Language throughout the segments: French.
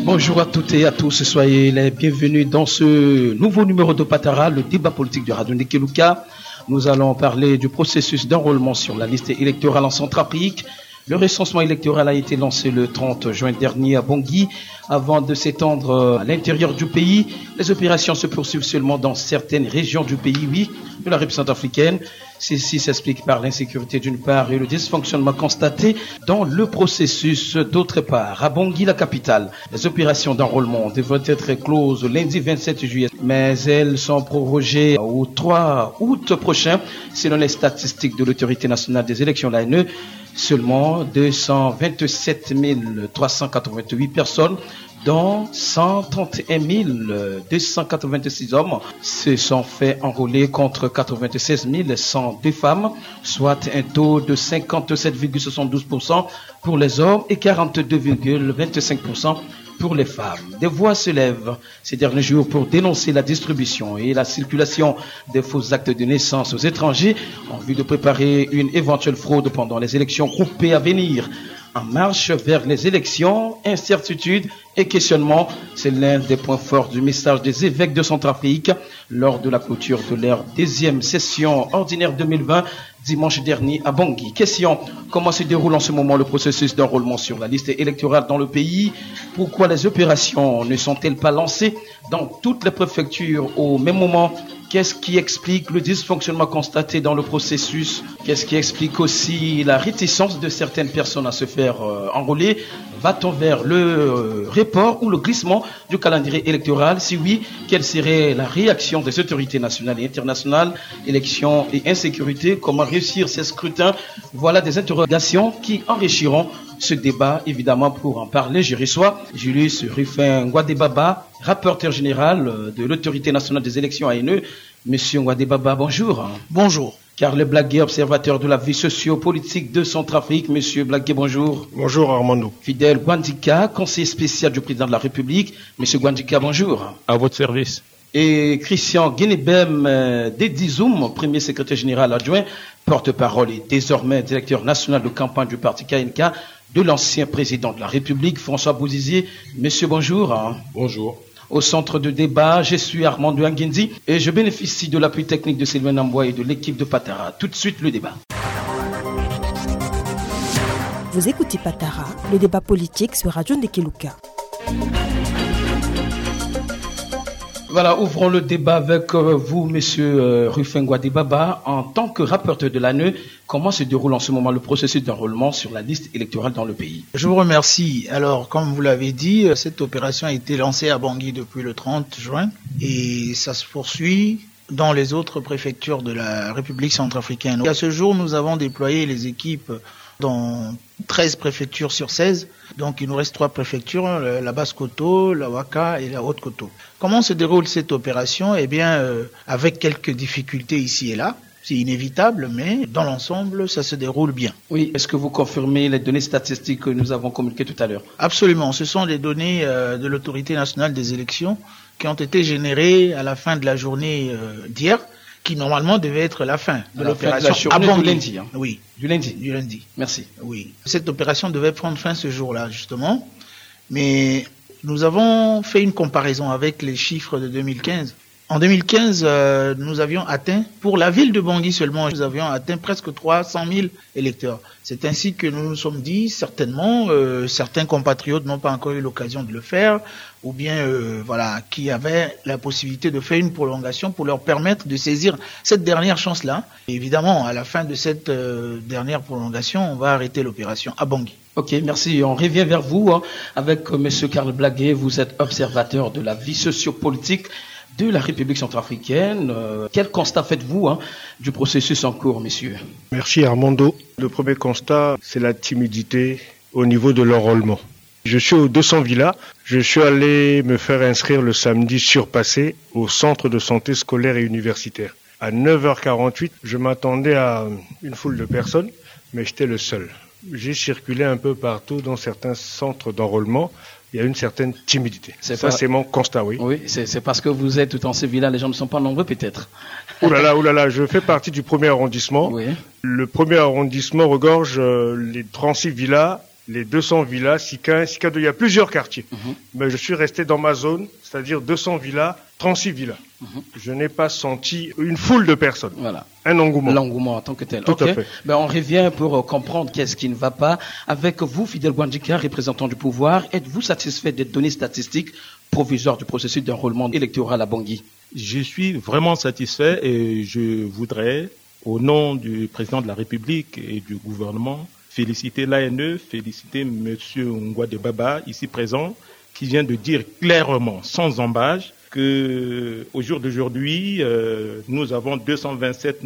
Bonjour à toutes et à tous, soyez les bienvenus dans ce nouveau numéro de Patara, le débat politique de Radio Ndekeluka. Nous allons parler du processus d'enrôlement sur la liste électorale en Centrafrique. Le recensement électoral a été lancé le 30 juin dernier à Bangui. Avant de s'étendre à l'intérieur du pays, les opérations se poursuivent seulement dans certaines régions du pays, de la République centrafricaine. Ceci s'explique par l'insécurité d'une part et le dysfonctionnement constaté dans le processus d'autre part. À Bangui, la capitale, les opérations d'enrôlement devraient être closes lundi 27 juillet, mais elles sont prorogées au 3 août prochain, selon les statistiques de l'autorité nationale des élections, l'ANE. Seulement 227 388 personnes, dont 131 286 hommes, se sont fait enrôler contre 96 102 femmes, soit un taux de 57,72% pour les hommes et 42,25% pour les femmes. Des voix se lèvent ces derniers jours pour dénoncer la distribution et la circulation des faux actes de naissance aux étrangers en vue de préparer une éventuelle fraude pendant les élections groupées à venir. En marche vers les élections, incertitude et questionnement, c'est l'un des points forts du message des évêques de Centrafrique lors de la clôture de leur deuxième session ordinaire 2020 dimanche dernier à Bangui. Question: comment se déroule en ce moment le processus d'enrôlement sur la liste électorale dans le pays? Pourquoi les opérations ne sont-elles pas lancées dans toutes les préfectures au même moment? Qu'est-ce qui explique le dysfonctionnement constaté dans le processus? Qu'est-ce qui explique aussi la réticence de certaines personnes à se faire enrôler? Va-t-on vers le report ou le glissement du calendrier électoral? Si oui, quelle serait la réaction des autorités nationales et internationales? Élections et insécurité, comment réussir ces scrutins? Voilà des interrogations qui enrichiront ce débat. Évidemment, pour en parler, je reçois Julius Rufin Ngouadebaba, rapporteur général de l'autorité nationale des élections ANE. Monsieur Ngouadebaba, bonjour. Bonjour. Karl Blaguet, observateur de la vie socio-politique de Centrafrique. Monsieur Blaguet, bonjour. Bonjour Armando. Fidèle Gwandika, conseiller spécial du président de la République. Monsieur Gwandika, bonjour. À votre service. Et Christian Guinebem Dedizoum, premier secrétaire général adjoint, porte-parole et désormais directeur national de campagne du parti KNK de l'ancien président de la République, François Bouzizier. Monsieur, bonjour. Bonjour. Au centre de débat, je suis Armando Nguendi et je bénéficie de l'appui technique de Sylvain Namboy et de l'équipe de Patara. Tout de suite, le débat. Vous écoutez Patara, le débat politique sur Radio Ndekeluka. Voilà, ouvrons le débat avec vous, monsieur Rufin Ngouadebaba. En tant que rapporteur de l'ANE, comment se déroule en ce moment le processus d'enrôlement sur la liste électorale dans le pays? Je vous remercie. Alors, comme vous l'avez dit, cette opération a été lancée à Bangui depuis le 30 juin et ça se poursuit dans les autres préfectures de la République centrafricaine. À ce jour, nous avons déployé les équipes dans 13 préfectures sur 16. Donc il nous reste 3 préfectures, la Basse-Koto, la Ouaka et la Haute-Koto. Comment se déroule cette opération? Eh bien, avec quelques difficultés ici et là. C'est inévitable, mais dans l'ensemble, ça se déroule bien. Oui, est-ce que vous confirmez les données statistiques que nous avons communiquées tout à l'heure? Absolument, ce sont les données de l'autorité nationale des élections qui ont été générées à la fin de la journée d'hier, qui normalement devait être la fin de l'opération à Bangui. Du lundi. Hein. Oui. Du lundi. Du lundi. Merci. Oui. Cette opération devait prendre fin ce jour-là, justement. Mais nous avons fait une comparaison avec les chiffres de 2015. En 2015, nous avions atteint, pour la ville de Bangui seulement, nous avions atteint presque 300 000 électeurs. C'est ainsi que nous nous sommes dit, certainement, certains compatriotes n'ont pas encore eu l'occasion de le faire, ou bien, qui avaient la possibilité de faire une prolongation pour leur permettre de saisir cette dernière chance-là. Et évidemment, à la fin de cette dernière prolongation, on va arrêter l'opération à Bangui. Ok, merci. On revient vers vous avec monsieur Karl Blaguet. Vous êtes observateur de la vie sociopolitique de la République centrafricaine. Quel constat faites-vous du processus en cours, messieurs? Merci Armando. Le premier constat, c'est la timidité au niveau de l'enrôlement. Je suis au 200 Villas. Je suis allé me faire inscrire le samedi surpassé au centre de santé scolaire et universitaire. À 9h48, je m'attendais à une foule de personnes, mais j'étais le seul. J'ai circulé un peu partout dans certains centres d'enrôlement. Il y a une certaine timidité. C'est mon constat, oui. Oui, c'est parce que vous êtes dans ces villas, les gens ne sont pas nombreux peut-être. Ouh là là, je fais partie du premier arrondissement. Oui. Le premier arrondissement regorge les 36 villas les 200 villas, Sika 1, Sika 2, il y a plusieurs quartiers. Mais je suis resté dans ma zone, c'est-à-dire 200 villas, 36 villas. Je n'ai pas senti une foule de personnes. Voilà. Un engouement. L'engouement en tant que tel. Tout à fait. Ben, on revient pour comprendre qu'est-ce qui ne va pas. Avec vous, Fidèle Gwandika, représentant du pouvoir, êtes-vous satisfait des données statistiques provisoires du processus d'enrôlement électoral à Bangui? Je suis vraiment satisfait et je voudrais, au nom du président de la République et du gouvernement, féliciter l'ANE, féliciter M. Ngouade Baba, ici présent, qui vient de dire clairement, sans embâche, qu'au jour d'aujourd'hui, nous avons 227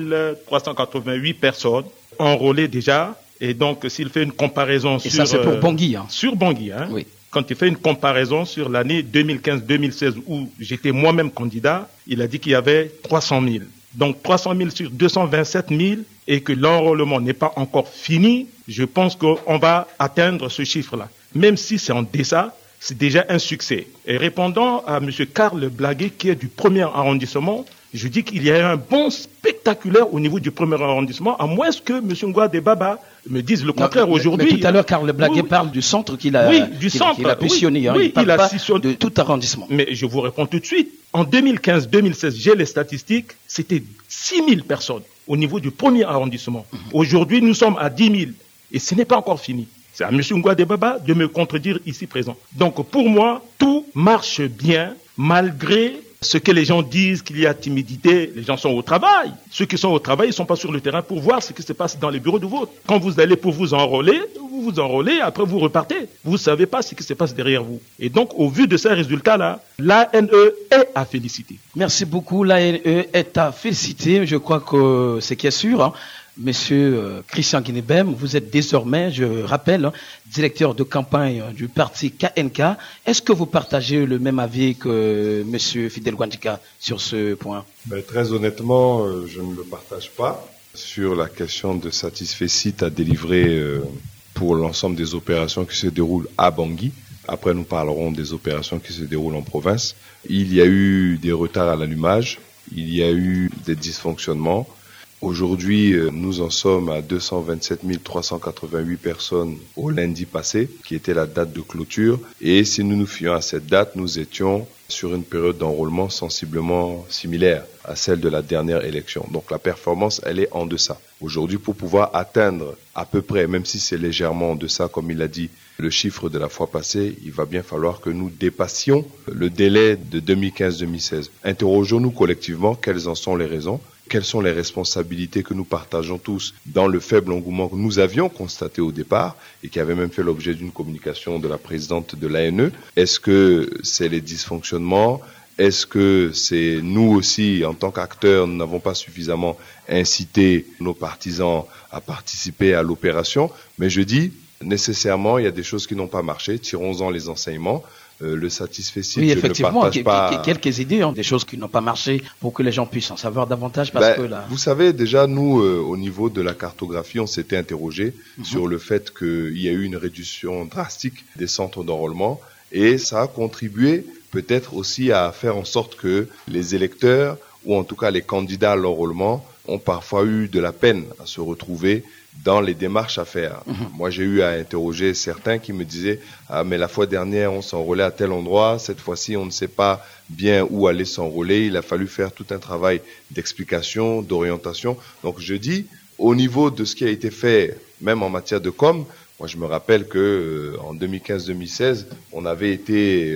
388 personnes enrôlées déjà. Et donc, s'il fait une comparaison et ça, c'est pour Bangui. Sur Bangui, Oui. Quand il fait une comparaison sur l'année 2015-2016 où j'étais moi-même candidat, il a dit qu'il y avait 300 000. Donc 300 000 sur 227 000 et que l'enrôlement n'est pas encore fini, je pense qu'on va atteindre ce chiffre-là. Même si c'est en deçà, c'est déjà un succès. Et répondant à M. Karl Blaguet, qui est du 1er arrondissement, je dis qu'il y a un bond spectaculaire au niveau du 1er arrondissement, à moins que M. Ngouade Baba me dise le contraire aujourd'hui. Mais tout à l'heure, Karl Blaguet parle du centre qu'il a, qu'il a pissionné. Oui, il a pissionné de tout arrondissement. Mais je vous réponds tout de suite. En 2015-2016, j'ai les statistiques, c'était 6 000 personnes au niveau du 1er arrondissement. Aujourd'hui, nous sommes à 10 000 et ce n'est pas encore fini. C'est à M. Ngouade Baba de me contredire ici présent. Donc pour moi, tout marche bien malgré ce que les gens disent qu'il y a timidité. Les gens sont au travail. Ceux qui sont au travail, ils ne sont pas sur le terrain pour voir ce qui se passe dans les bureaux de vote. Quand vous allez pour vous enrôler, après vous repartez. Vous ne savez pas ce qui se passe derrière vous. Et donc, au vu de ces résultats-là, l'ANE est à féliciter. Merci beaucoup. L'ANE est à féliciter. Je crois que ce qui est sûr, Monsieur Christian Guinébem, vous êtes désormais, je rappelle, directeur de campagne du parti KNK. Est-ce que vous partagez le même avis que Monsieur Fidèle Gwandika sur ce point? Très honnêtement, je ne le partage pas. Sur la question de satisfecit à délivrer pour l'ensemble des opérations qui se déroulent à Bangui. Après, nous parlerons des opérations qui se déroulent en province. Il y a eu des retards à l'allumage. Il y a eu des dysfonctionnements. Aujourd'hui, nous en sommes à 227 388 personnes au lundi passé, qui était la date de clôture. Et si nous nous fions à cette date, nous étions sur une période d'enrôlement sensiblement similaire à celle de la dernière élection. Donc la performance, elle est en deçà. Aujourd'hui, pour pouvoir atteindre à peu près, même si c'est légèrement en deçà, comme il l'a dit, le chiffre de la fois passée, il va bien falloir que nous dépassions le délai de 2015-2016. Interrogeons-nous collectivement quelles en sont les raisons. Quelles sont les responsabilités que nous partageons tous dans le faible engouement que nous avions constaté au départ et qui avait même fait l'objet d'une communication de la présidente de l'ANE? Est-ce que c'est les dysfonctionnements? Est-ce que c'est nous aussi, en tant qu'acteurs, nous n'avons pas suffisamment incité nos partisans à participer à l'opération? Mais je dis, nécessairement, il y a des choses qui n'ont pas marché. Tirons-en les enseignements. Le satisfecit, oui, je effectivement, ne partage pas. Quelques idées, des choses qui n'ont pas marché pour que les gens puissent en savoir davantage. Parce que là... Vous savez, déjà, nous, au niveau de la cartographie, on s'était interrogé sur le fait qu'il y a eu une réduction drastique des centres d'enrôlement et ça a contribué peut-être aussi à faire en sorte que les électeurs, ou en tout cas les candidats à l'enrôlement, ont parfois eu de la peine à se retrouver dans les démarches à faire. Moi, j'ai eu à interroger certains qui me disaient « Ah, mais la fois dernière, on s'enrôlait à tel endroit. Cette fois-ci, on ne sait pas bien où aller s'enrôler. Il a fallu faire tout un travail d'explication, d'orientation. » Donc, je dis, au niveau de ce qui a été fait, même en matière de com, moi, je me rappelle que en 2015-2016, on avait été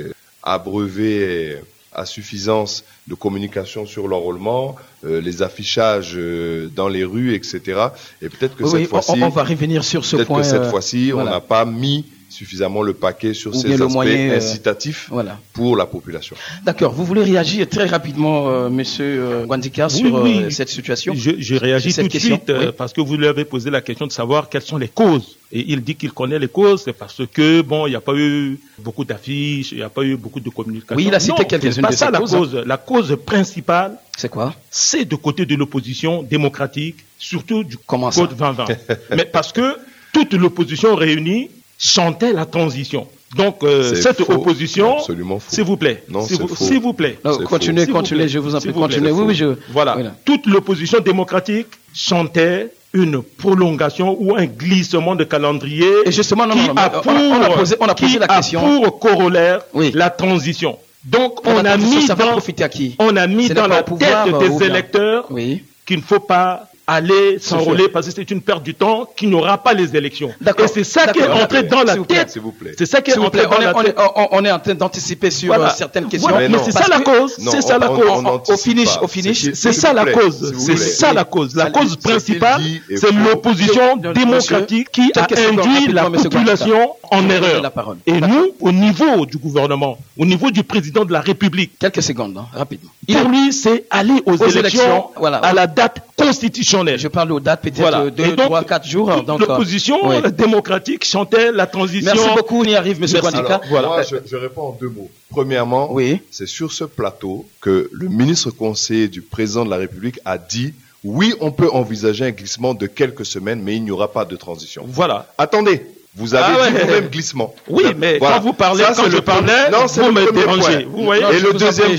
abreuvé à suffisance de communication sur l'enrôlement, les affichages dans les rues, etc. Et peut-être que cette fois-ci, on va revenir sur ce point. Peut-être que cette fois-ci, on n'a pas mis suffisamment le paquet sur ces aspects incitatifs pour la population. D'accord. Vous voulez réagir très rapidement, Monsieur Gwandika, sur cette situation? Je réagis tout de suite parce que vous lui avez posé la question de savoir quelles sont les causes. Et il dit qu'il connaît les causes, c'est parce que, il n'y a pas eu beaucoup d'affiches, il n'y a pas eu beaucoup de communication. Oui, il a cité quelques-unes de ces causes. La cause principale, c'est quoi? C'est de côté de l'opposition démocratique, surtout du Code 2020. Mais parce que toute l'opposition réunie chantait la transition. Donc, cette opposition, s'il vous plaît, s'il vous plaît. Continuez, je vous en prie, continuez. Voilà. Toute l'opposition démocratique chantait une prolongation ou un glissement de calendrier. Et justement, on a posé la question. Pour corollaire oui. la transition. Donc, on a mis dans la tête des électeurs oui. qu'il ne faut pas aller s'enrôler parce que c'est une perte du temps, qu'il n'y aura pas les élections. Et c'est ça qui est entré dans la tête. S'il vous plaît. C'est ça qui est entré dans la tête. On est en train d'anticiper sur certaines questions. Voilà. Mais c'est ça la cause. C'est ça la cause. Au finish, c'est ça la cause. C'est ça la cause. La cause principale, c'est l'opposition démocratique qui a induit la population en erreur. Et nous, au niveau du gouvernement, au niveau du président de la République, quelques secondes, rapidement. Pour lui, c'est aller aux élections à la date constitutionnelle. Je parle aux dates, peut-être 2, 3, 4 jours. L'opposition démocratique chantait la transition. Merci beaucoup, on y arrive, M. Gwandika. Moi, je réponds en 2 mots. Premièrement, c'est sur ce plateau que le ministre conseiller du président de la République a dit oui, on peut envisager un glissement de quelques semaines, mais il n'y aura pas de transition. Voilà. Attendez. Vous avez dit vous-même glissement. Oui, mais quand vous parlez, vous me dérangez. Vous voyez. Et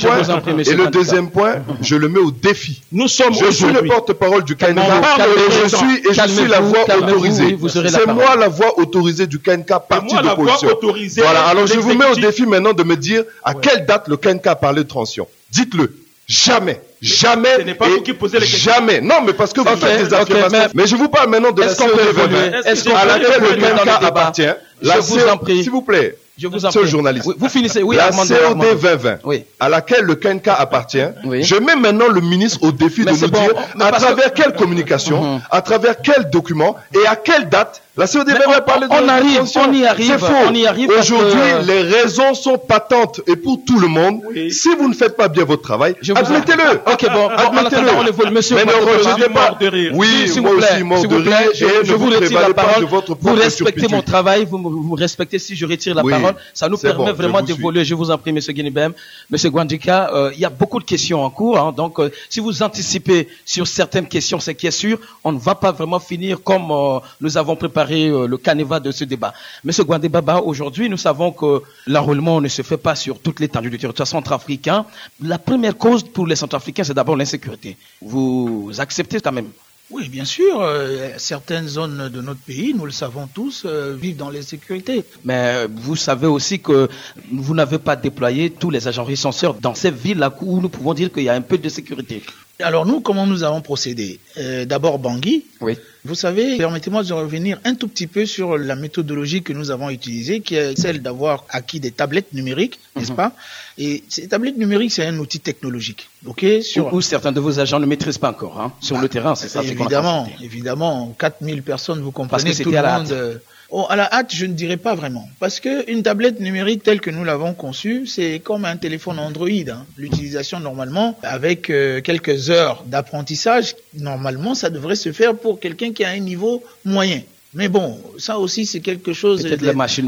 le deuxième point, je le mets au défi. Nous sommes je suis le porte-parole du KNK et je suis la voix autorisée. C'est moi la voix autorisée du KNK, parti d'opposition. Voilà. Alors je vous mets au défi maintenant de me dire à quelle date le KNK a parlé de transition. Dites-le. Jamais. Jamais. Ce n'est pas vous qui posez les questions. Jamais. Non, mais parce que vous faites des affirmations. Mais je vous parle maintenant de la COD 2020 à laquelle le KNK appartient. Je vous en prie. S'il vous plaît. Je vous en prie. Journaliste. Vous finissez. Oui, la COD 2020 à laquelle le KNK appartient. Je mets maintenant le ministre au défi de nous dire à travers quelle communication, à travers quel document et à quelle date la COD 2020 parle de on y arrive. C'est faux. Aujourd'hui, les raisons sont patentes et pour tout le monde. Si vous ne faites pas bien votre travail, admettez-le. Ok, bon, admettez-le. On évolue. Monsieur, mais ne rejetez pas. De rire. Oui, moi aussi mort de rire. Et je vous retire la parole. Vous respectez mon travail. Vous respectez si je retire la parole. Ça nous permet vraiment d'évoluer. Je vous en prie, Monsieur Guinibem. Monsieur Gwandika, il y a beaucoup de questions en cours. Donc, si vous anticipez sur certaines questions, c'est qui est sûr, on ne va pas vraiment finir comme nous avons préparé le canevas de ce débat. Monsieur Gwandebaba, aujourd'hui, nous savons que l'enrôlement ne se fait pas sur toute l'étendue du territoire centrafricain. La première cause pour les Centrafricains, c'est d'abord l'insécurité. Vous acceptez quand même? Oui, bien sûr. Certaines zones de notre pays, nous le savons tous, vivent dans l'insécurité. Mais vous savez aussi que vous n'avez pas déployé tous les agents recenseurs dans ces villes-là où nous pouvons dire qu'il y a un peu de sécurité. Alors nous, comment nous avons procédé? D'abord Bangui. Oui. Vous savez, permettez-moi de revenir un tout petit peu sur la méthodologie que nous avons utilisée, qui est celle d'avoir acquis des tablettes numériques, n'est-ce pas? Et ces tablettes numériques, c'est un outil technologique. Où certains de vos agents ne maîtrisent pas encore, sur le terrain, c'est ça. Évidemment, 4000 personnes, vous comprenez, tout le monde. À la hâte, je ne dirais pas vraiment. Parce qu'une tablette numérique telle que nous l'avons conçue, c'est comme un téléphone Android. L'utilisation, normalement, avec quelques heures d'apprentissage, normalement, ça devrait se faire pour quelqu'un qui a un niveau moyen. Mais bon, ça aussi, c'est quelque chose des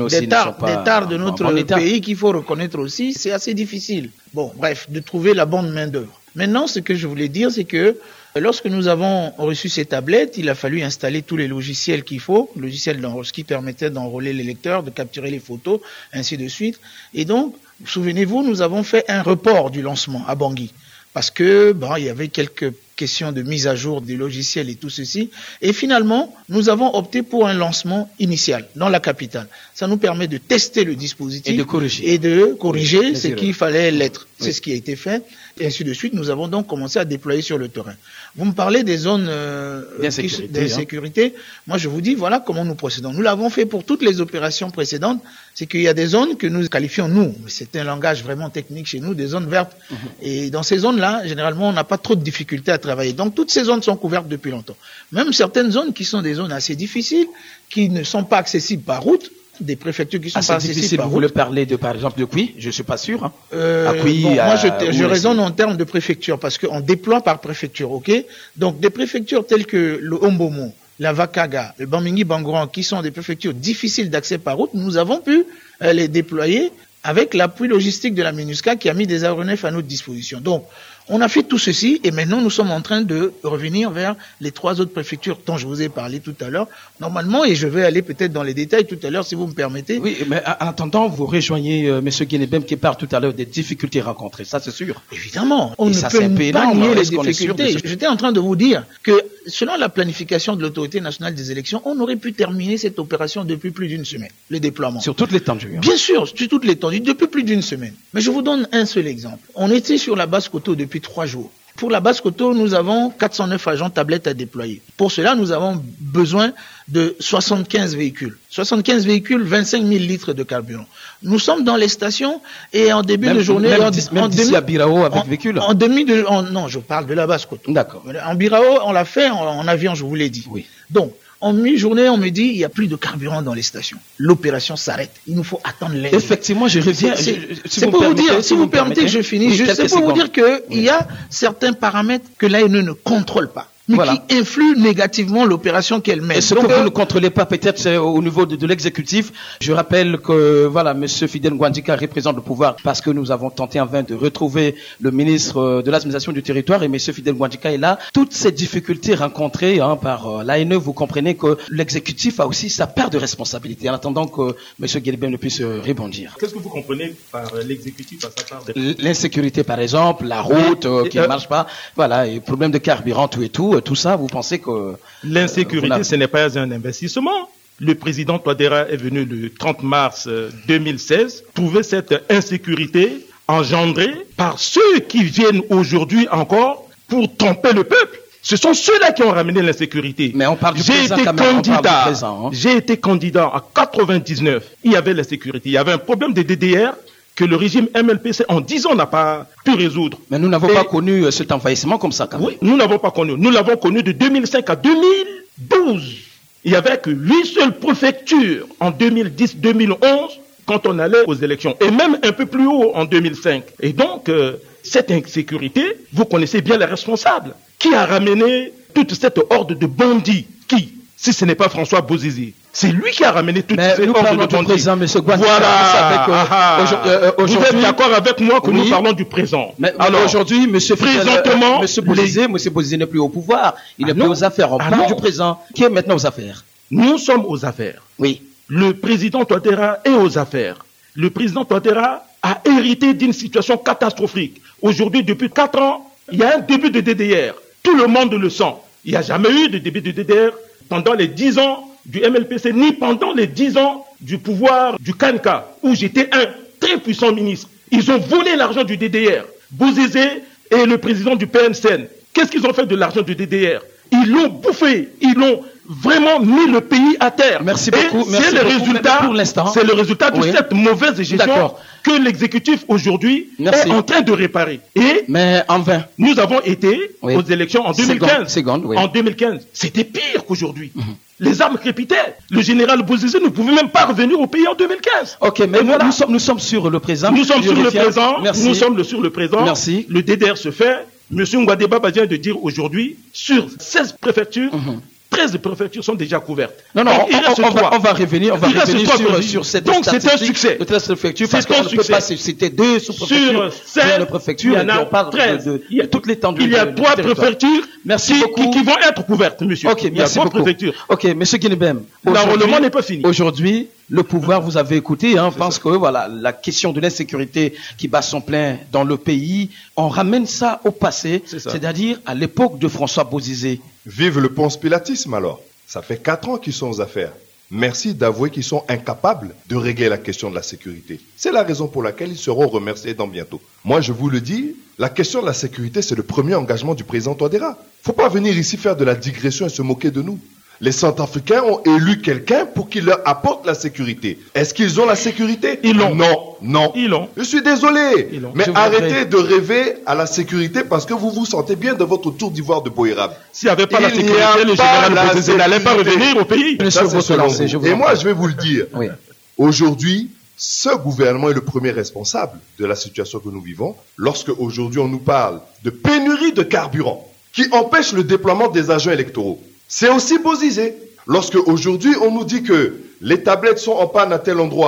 tares de notre pays qu'il faut reconnaître aussi. C'est assez difficile. Bon, bref, de trouver la bonne main-d'œuvre. Maintenant, ce que je voulais dire, c'est que lorsque nous avons reçu ces tablettes, il a fallu installer tous les logiciels qu'il faut, logiciels qui permettaient d'enrôler les lecteurs, de capturer les photos, ainsi de suite. Et donc, souvenez-vous, nous avons fait un report du lancement à Bangui. Parce que, il y avait quelques questions de mise à jour des logiciels et tout ceci. Et finalement, nous avons opté pour un lancement initial dans la capitale. Ça nous permet de tester le dispositif et de corriger ce qu'il fallait l'être. Oui. C'est ce qui a été fait. Et ainsi de suite, nous avons donc commencé à déployer sur le terrain. Vous me parlez des zones d'insécurité. Moi, je vous dis, voilà comment nous procédons. Nous l'avons fait pour toutes les opérations précédentes. C'est qu'il y a des zones que nous qualifions, nous, c'est un langage vraiment technique chez nous, des zones vertes. Et dans ces zones-là, généralement, on n'a pas trop de difficultés à travailler. Donc, toutes ces zones sont couvertes depuis longtemps. Même certaines zones qui sont des zones assez difficiles, qui ne sont pas accessibles par route, des préfectures qui sont pas accessibles par route. Vous voulez parler par exemple de Kouy? Je suis pas sûr. Moi, je raisonne en termes de préfecture parce qu'on déploie par préfecture, ok? Donc, des préfectures telles que le Ombomo, la Vakaga, le Bamingui Bangoran, qui sont des préfectures difficiles d'accès par route, nous avons pu les déployer avec l'appui logistique de la MINUSCA qui a mis des aéronefs à notre disposition. Donc, On a fait tout ceci et maintenant nous sommes en train de revenir vers les 3 autres préfectures dont je vous ai parlé tout à l'heure. Normalement, et je vais aller peut-être dans les détails tout à l'heure si vous me permettez. Oui, mais en attendant, vous rejoignez M. Guinébem qui parle tout à l'heure des difficultés rencontrées, ça c'est sûr. Évidemment, on Et ne ça, peut c'est un peu pas énorme, nier les est-ce qu'on est sûr de difficultés. J'étais en train de vous dire que selon la planification de l'autorité nationale des élections, on aurait pu terminer cette opération depuis plus d'une semaine, le déploiement. Sur toute l'étendue. Bien sûr, sur toute l'étendue, depuis plus d'une semaine. Mais je vous donne un seul exemple. On était sur la base Koto depuis 3 jours. Pour la base Koto, nous avons 409 agents tablettes à déployer. Pour cela, nous avons besoin de 75 véhicules. 75 véhicules, 25 000 litres de carburant. Nous sommes dans les stations et en début de journée... Même d'ici à Birao avec véhicule. Non, je parle de la base Koto. D'accord. En Birao, on l'a fait en avion, je vous l'ai dit. Oui. Donc, en mi-journée, on me dit il n'y a plus de carburant dans les stations. L'opération s'arrête. Il nous faut attendre lundi. Effectivement, je reviens. C'est pour vous dire, si vous permettez que je finisse, c'est pour vous dire qu'il y a certains paramètres que l'ANE ne contrôle pas, mais qui influent négativement l'opération qu'elle mène. Et ce que vous ne contrôlez pas, peut-être, c'est au niveau de l'exécutif. Je rappelle que, voilà, M. Fidel Ngwandika représente le pouvoir parce que nous avons tenté en vain de retrouver le ministre de l'administration du territoire et M. Fidel Ngwandika est là. Toutes ces difficultés rencontrées par l'ANE, vous comprenez que l'exécutif a aussi sa part de responsabilité en attendant que M. Guilbert ne puisse rebondir. Qu'est-ce que vous comprenez par l'exécutif à sa part de... L'insécurité, par exemple, la route qui ne marche pas, voilà, et problème de carburant, tout ça, vous pensez que... L'insécurité, ce n'est pas un investissement. Le président Touadéra est venu le 30 mars 2016 trouver cette insécurité engendrée par ceux qui viennent aujourd'hui encore pour tromper le peuple. Ce sont ceux-là qui ont ramené l'insécurité. Mais on parle du présent quand même, on parle du présent. J'ai été candidat en 99. Il y avait l'insécurité. Il y avait un problème de DDR que le régime MLPC en 10 ans n'a pas pu résoudre. Mais nous n'avons pas connu cet envahissement comme ça quand même. Oui, nous n'avons pas connu. Nous l'avons connu de 2005 à 2012. Il n'y avait que 8 seules préfectures en 2010-2011 quand on allait aux élections. Et même un peu plus haut en 2005. Et donc, cette insécurité, vous connaissez bien les responsables. Qui a ramené toute cette horde de bandits? Qui? Si ce n'est pas François Bozizé. C'est lui qui a ramené toute cette horde de bandits. Présent, M. Gwandika, voilà. Vous êtes d'accord avec moi que nous parlons du présent. Mais alors aujourd'hui, M. Bozizé n'est plus au pouvoir. Il n'est plus aux affaires. On parle du présent. Qui est maintenant aux affaires? Nous sommes aux affaires. Oui. Le président Touadéra est aux affaires. Le président Touadéra a hérité d'une situation catastrophique. Aujourd'hui, depuis 4 ans, il y a un début de DDR. Tout le monde le sent. Il n'y a jamais eu de début de DDR pendant les 10 ans du MLPC, ni pendant les 10 ans du pouvoir du Kanka, où j'étais un très puissant ministre. Ils ont volé l'argent du DDR. Bozizé et le président du PNCN. Qu'est-ce qu'ils ont fait de l'argent du DDR? Ils l'ont bouffé. Ils l'ont vraiment mis le pays à terre. Merci beaucoup. C'est le résultat de cette mauvaise gestion que l'exécutif aujourd'hui est en train de réparer. Mais en vain. Nous avons été aux élections en 2015. En 2015, c'était pire qu'aujourd'hui. Les armes crépitaient. Le général Bozizé ne pouvait même pas revenir au pays en 2015. Ok, mais voilà. nous sommes sur le présent. Nous sommes sur le présent. Merci. Nous sommes sur le présent. Merci. Le DDR se fait. Monsieur Ngwadeba vient de dire aujourd'hui, sur 16 préfectures, 13 préfectures sont déjà couvertes. Non, on va revenir sur cette donc c'est un succès. De 13 préfectures, parce qu'on ne peut pas citer 2 sous-préfectures. Sur 16 préfectures, il y en a 13. De toute l'étendue. Il y a 3 préfectures qui vont être couvertes, monsieur. Ok, merci beaucoup. Ok, monsieur Guinébem. L'enrôlement n'est pas fini. Aujourd'hui, le pouvoir, vous avez écouté, pense que voilà, la question de l'insécurité qui bat son plein dans le pays, on ramène ça au passé, c'est-à-dire à l'époque de François Bozizé. Vive le ponce-pilatisme alors. Ça fait 4 ans qu'ils sont aux affaires. Merci d'avouer qu'ils sont incapables de régler la question de la sécurité. C'est la raison pour laquelle ils seront remerciés dans bientôt. Moi, je vous le dis, la question de la sécurité, c'est le premier engagement du président Touadéra. Faut pas venir ici faire de la digression et se moquer de nous. Les Centrafricains ont élu quelqu'un pour qu'il leur apporte la sécurité. Est-ce qu'ils ont la sécurité? Ils l'ont. Non. Ils l'ont. Je suis désolé. Mais arrêtez de rêver à la sécurité parce que vous vous sentez bien de votre tour d'ivoire de Boérab. S'il n'y avait pas la sécurité, le général Bozizé n'allait pas revenir au pays. Et moi, je vais vous le dire. Oui. Aujourd'hui, ce gouvernement est le premier responsable de la situation que nous vivons lorsque aujourd'hui on nous parle de pénurie de carburant qui empêche le déploiement des agents électoraux. C'est aussi Bozizé. Lorsque aujourd'hui on nous dit que les tablettes sont en panne à tel endroit,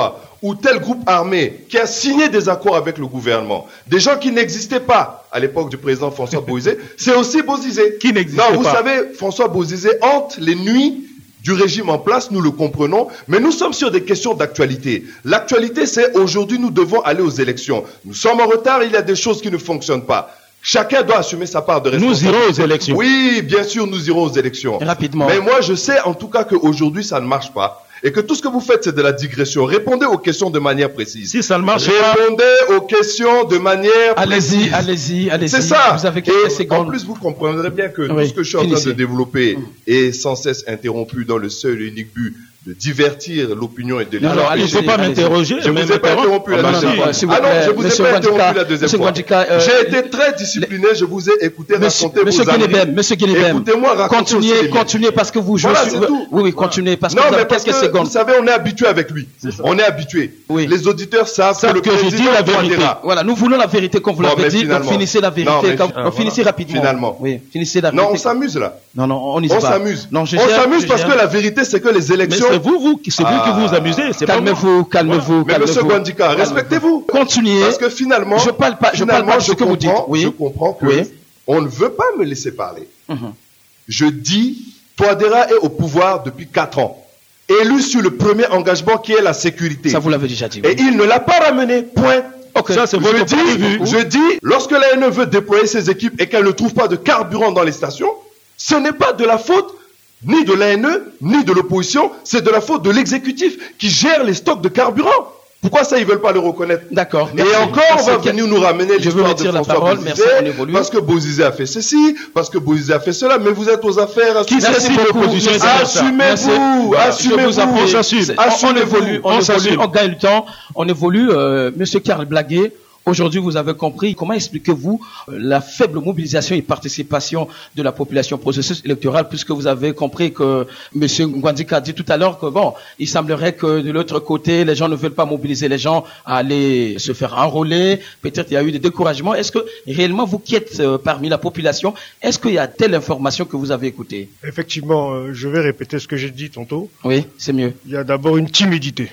ou tel groupe armé qui a signé des accords avec le gouvernement, des gens qui n'existaient pas à l'époque du président François Bozizé, c'est aussi Bozizé. Qui n'existait pas. Non, vous savez, François Bozizé hante les nuits du régime en place, nous le comprenons, mais nous sommes sur des questions d'actualité. L'actualité, c'est aujourd'hui, nous devons aller aux élections. Nous sommes en retard, il y a des choses qui ne fonctionnent pas. Chacun doit assumer sa part de responsabilité. Nous irons aux élections. Oui, bien sûr, nous irons aux élections. Rapidement. Mais moi, je sais en tout cas qu'aujourd'hui, ça ne marche pas. Et que tout ce que vous faites, c'est de la digression. Répondez aux questions de manière précise. Si ça ne marche pas. Répondez aux questions de manière précise. Allez-y. C'est ça. Vous avez quelques secondes. En plus, vous comprendrez bien que Oui, tout ce que je suis en train de développer est sans cesse interrompu dans le seul et unique but de divertir l'opinion et de les Alors, Il ne faut pas m'interroger. Je ne vous ai pas interrompu la deuxième fois. s'il vous Ah non, plaît, je vous ai Monsieur pas interrompu Gwandika, la deuxième Monsieur fois. Gwandika, J'ai été très discipliné, je vous ai écouté raconter Monsieur vos amis. Monsieur Guinébem, Écoutez-moi raconter aussi les miens. continuez parce que vous jouez. Voilà, c'est tout. Oui, continuez parce que Non, vous avez mais parce quelques que, secondes. vous savez, on est habitué avec lui. On est habitué. Oui. Les auditeurs savent que le que je dis président la vérité. Touadéra. Voilà, nous voulons la vérité comme vous Bon, l'avez mais dit. Donc finalement. finissez la vérité. Non, mais Finissez rapidement. Finalement. Oui, finissez la Non, vérité. on s'amuse là. Non, on y On va. s'amuse. Non, On s'amuse parce que la vérité, c'est que les Mais élections. c'est vous qui vous amusez. C'est pas moi. Calmez-vous. Mais monsieur Gwandika, respectez-vous. Continuez. Parce que finalement, Je parle pas de ce que vous dites. Oui. Je comprends que Oui. on ne veut pas me laisser parler. Mhm. Je dis, Touadéra est au pouvoir depuis 4 ans. Élu sur le premier engagement qui est la sécurité. Ça, vous l'avez déjà dit. Et il ne l'a pas ramené. Point. Ok. Ça, c'est votre point de vue. Je dis, lorsque la NE veut déployer ses équipes et qu'elle ne trouve pas de carburant dans les stations, ce n'est pas de la faute ni de l'ANE, ni de l'opposition, c'est de la faute de l'exécutif qui gère les stocks de carburant. Pourquoi ça, ils veulent pas le reconnaître? D'accord. Et encore, on va venir nous ramener Je veux l'histoire de retirer la François parole. Bozizé, Merci, on évolue. parce que Bozizé a fait ceci, parce que Bozizé a fait cela, mais vous êtes aux affaires. Qui s'assied l'opposition? Assumez-vous, assumez-vous. J'assume. On évolue, on gagne le temps. On évolue. Monsieur Karl Blaguet, aujourd'hui, vous avez compris. Comment expliquez-vous la faible mobilisation et participation de la population au processus électoral, puisque vous avez compris que monsieur Gwandika a dit tout à l'heure que bon, il semblerait que de l'autre côté, les gens ne veulent pas mobiliser les gens à aller se faire enrôler. Peut-être il y a eu des découragements. Est-ce que réellement vous qui êtes parmi la population, est-ce qu'il y a telle information que vous avez écoutée? Effectivement, je vais répéter ce que j'ai dit tantôt. Oui, c'est mieux. Il y a d'abord une timidité.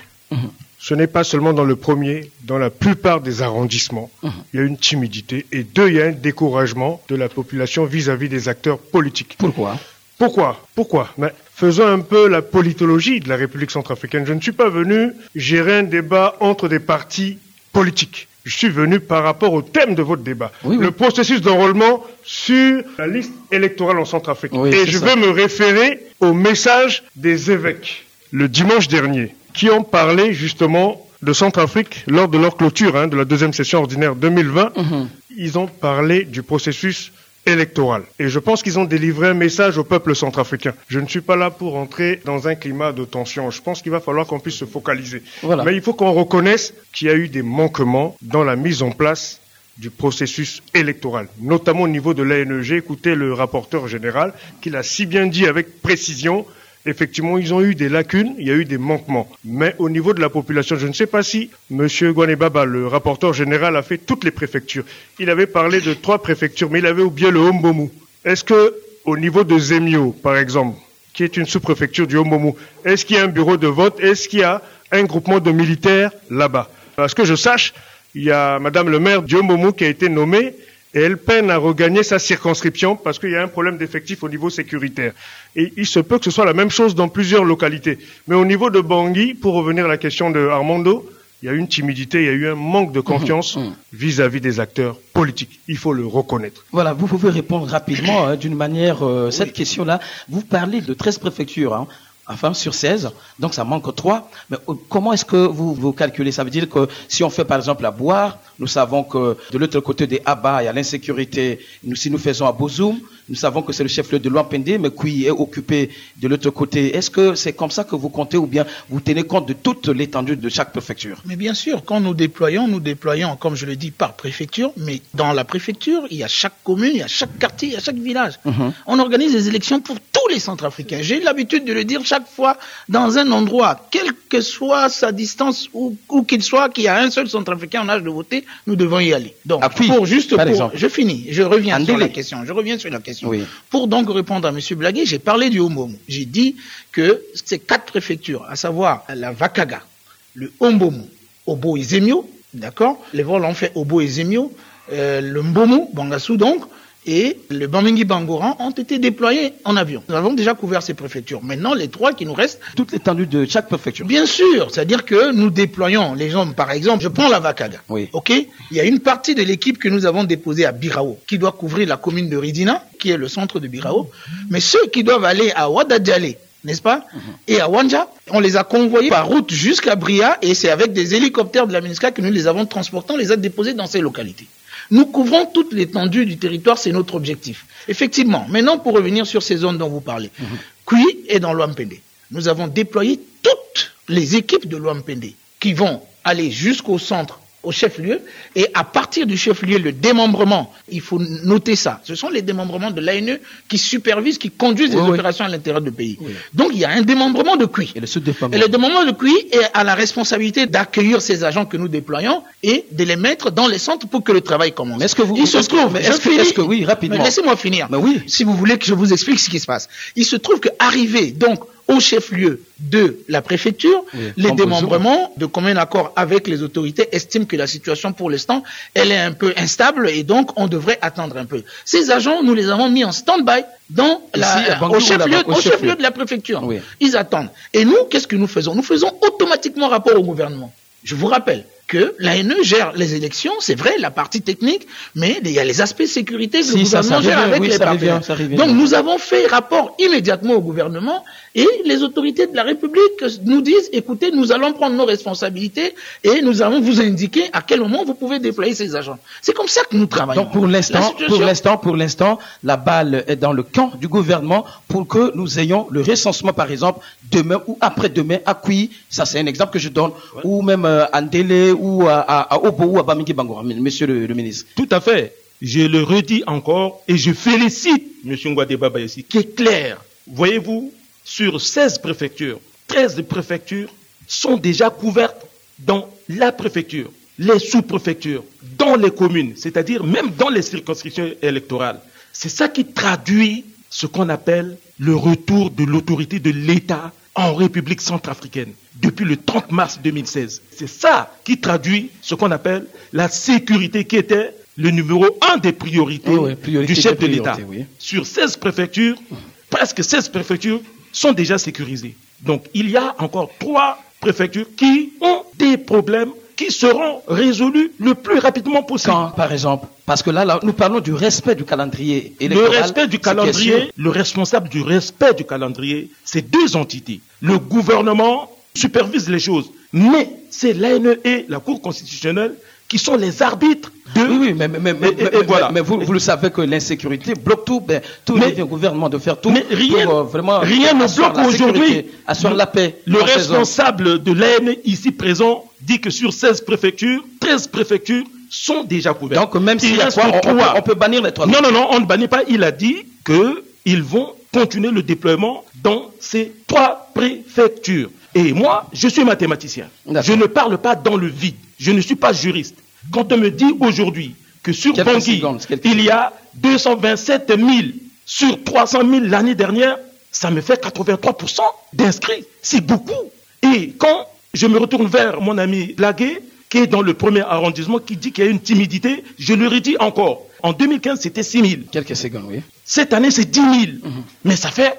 Ce n'est pas seulement dans le premier, dans la plupart des arrondissements, il y a une timidité. Et 2, il y a un découragement de la population vis-à-vis des acteurs politiques. Pourquoi Mais faisons un peu la politologie de la République centrafricaine. Je ne suis pas venu gérer un débat entre des partis politiques. Je suis venu par rapport au thème de votre débat. Oui. Le processus d'enrôlement sur la liste électorale en Centrafrique. Oui, et c'est je ça. vais me référer au message des évêques le dimanche dernier, qui ont parlé justement de Centrafrique lors de leur clôture de la deuxième session ordinaire 2020. Ils ont parlé du processus électoral. Et je pense qu'ils ont délivré un message au peuple centrafricain. Je ne suis pas là pour entrer dans un climat de tension. Je pense qu'il va falloir qu'on puisse se focaliser. Voilà. Mais il faut qu'on reconnaisse qu'il y a eu des manquements dans la mise en place du processus électoral, notamment au niveau de l'ANE. J'ai écouté le rapporteur général qui l'a si bien dit avec précision. Effectivement, ils ont eu des lacunes, il y a eu des manquements. Mais au niveau de la population, je ne sais pas si M. Gwanebaba, le rapporteur général, a fait toutes les préfectures. Il avait parlé de 3 préfectures, mais il avait oublié le Hombomu. Est-ce que, au niveau de Zemio, par exemple, qui est une sous-préfecture du Hombomu, est-ce qu'il y a un bureau de vote? Est-ce qu'il y a un groupement de militaires là-bas? Parce que je sache, il y a Madame le maire du Hombomu qui a été nommée, et elle peine à regagner sa circonscription parce qu'il y a un problème d'effectif au niveau sécuritaire. Et il se peut que ce soit la même chose dans plusieurs localités. Mais au niveau de Bangui, pour revenir à la question de Armando, il y a eu une timidité, il y a eu un manque de confiance vis-à-vis des acteurs politiques. Il faut le reconnaître. Voilà, vous pouvez répondre rapidement d'une manière cette question-là. Vous parlez de 13 préfectures. Enfin, sur 16, donc ça manque 3. Mais comment est-ce que vous calculez? Ça veut dire que si on fait par exemple à Boire, nous savons que de l'autre côté des Abba, il y a l'insécurité. Si nous faisons à Bozoum, nous savons que c'est le chef-lieu de Luapende, mais qui est occupé de l'autre côté. Est-ce que c'est comme ça que vous comptez ou bien vous tenez compte de toute l'étendue de chaque préfecture? Mais bien sûr, quand nous déployons, comme je le dis, par préfecture, mais dans la préfecture, il y a chaque commune, il y a chaque quartier, il y a chaque village. On organise des élections pour tous les Centrafricains. J'ai eu l'habitude de le dire chaque fois dans un endroit, quelle que soit sa distance, où qu'il soit, qu'il y a un seul Centrafricain en âge de voter, nous devons y aller. Donc, je finis, je reviens sur la question. Oui. Pour donc répondre à M. Blaguet, j'ai parlé du Hombomu. J'ai dit que ces 4 préfectures, à savoir la Vakaga, le Hombomu, Obo et Zemio, d'accord? Les vols ont fait Obo et Zemio, le Mbomu, Bangassou donc, et le Bamengi Bangoran ont été déployés en avion. Nous avons déjà couvert ces préfectures. Maintenant, les 3 qui nous restent... Toute l'étendue de chaque préfecture. Bien sûr, c'est-à-dire que nous déployons les hommes, par exemple, je prends la Vakaga, oui. Ok. Il y a une partie de l'équipe que nous avons déposée à Birao, qui doit couvrir la commune de Ridina, qui est le centre de Birao, mais ceux qui doivent aller à Ouadadjale, n'est-ce pas, et à Wanja, on les a convoyés par route jusqu'à Bria, et c'est avec des hélicoptères de la MINUSCA que nous les avons transportés, on les a déposés dans ces localités. Nous couvrons toute l'étendue du territoire, c'est notre objectif. Effectivement, maintenant pour revenir sur ces zones dont vous parlez, Kui est dans l'Ouampende. Nous avons déployé toutes les équipes de l'Ouampende qui vont aller jusqu'au centre, au chef-lieu, et à partir du chef-lieu, le démembrement, il faut noter ça, ce sont les démembrements de l'ANE qui supervisent, qui conduisent les opérations à l'intérieur du pays. Oui. Donc il y a un démembrement de Kui. Et le démembrement de Kui est à la responsabilité d'accueillir ces agents que nous déployons et de les mettre dans les centres pour que le travail commence. Mais est-ce que vous... Il se trouve... Est-ce que oui, rapidement. Mais laissez-moi finir. Mais oui. Si vous voulez que je vous explique ce qui se passe. Il se trouve qu'arrivé, donc, au chef-lieu de la préfecture, les démembrements, de commun accord avec les autorités, estiment que la situation pour l'instant, elle est un peu instable et donc on devrait attendre un peu. Ces agents, nous les avons mis en stand-by au chef-lieu de la préfecture. Oui. Ils attendent. Et nous, qu'est-ce que nous faisons? Nous faisons automatiquement rapport au gouvernement. Je vous rappelle que l'ANE gère les élections, c'est vrai, la partie technique, mais il y a les aspects sécurité que le gouvernement gère avec les partenaires. Donc nous avons fait rapport immédiatement au gouvernement et les autorités de la République nous disent, écoutez, nous allons prendre nos responsabilités et nous allons vous indiquer à quel moment vous pouvez déployer ces agents. C'est comme ça que nous travaillons. Donc pour l'instant, la balle est dans le camp du gouvernement pour que nous ayons le recensement, par exemple, demain ou après-demain à Kui, ça c'est un exemple que je donne, ou même à Ndélé, ou à Obo ou à Bamengi Bangoran, monsieur le ministre. Tout à fait. Je le redis encore et je félicite M. Ngouadeba Bayessi qui est clair. Voyez-vous, sur 16 préfectures, 13 préfectures sont déjà couvertes dans la préfecture, les sous-préfectures, dans les communes, c'est-à-dire même dans les circonscriptions électorales. C'est ça qui traduit ce qu'on appelle le retour de l'autorité de l'État en République centrafricaine depuis le 30 mars 2016. C'est ça qui traduit ce qu'on appelle la sécurité qui était le numéro 1 des priorités du chef de l'État. Oui. Sur 16 préfectures, presque 16 préfectures sont déjà sécurisées. Donc il y a encore 3 préfectures qui ont des problèmes qui seront résolus le plus rapidement possible. Quand, par exemple? Parce que là, nous parlons du respect du calendrier électoral. Le respect du calendrier, le responsable du respect du calendrier, c'est 2 entités. Le gouvernement supervise les choses, mais c'est l'ANE et la Cour constitutionnelle qui sont les arbitres de... Oui, mais vous le savez que l'insécurité bloque tout. Tout le gouvernement de faire tout. Mais rien ne bloque aujourd'hui. Assurer la paix. Le responsable de l'ANE ici présent dit que sur 16 préfectures, 13 préfectures sont déjà couvertes. Donc même s'il y a 3, on peut bannir les 3. Non, on ne bannit pas. Il a dit qu'ils vont continuer le déploiement dans ces 3 préfectures. Et moi, je suis mathématicien. Je ne parle pas dans le vide. Je ne suis pas juriste. Quand on me dit aujourd'hui que sur Bangui, il y a 227 000 sur 300 000 l'année dernière, ça me fait 83% d'inscrits. C'est beaucoup. Et quand je me retourne vers mon ami Blaguet, qui est dans le 1er arrondissement, qui dit qu'il y a une timidité, je le redis encore. En 2015, c'était 6 000. Quelques secondes, oui. Cette année, c'est 10 000. Mais ça fait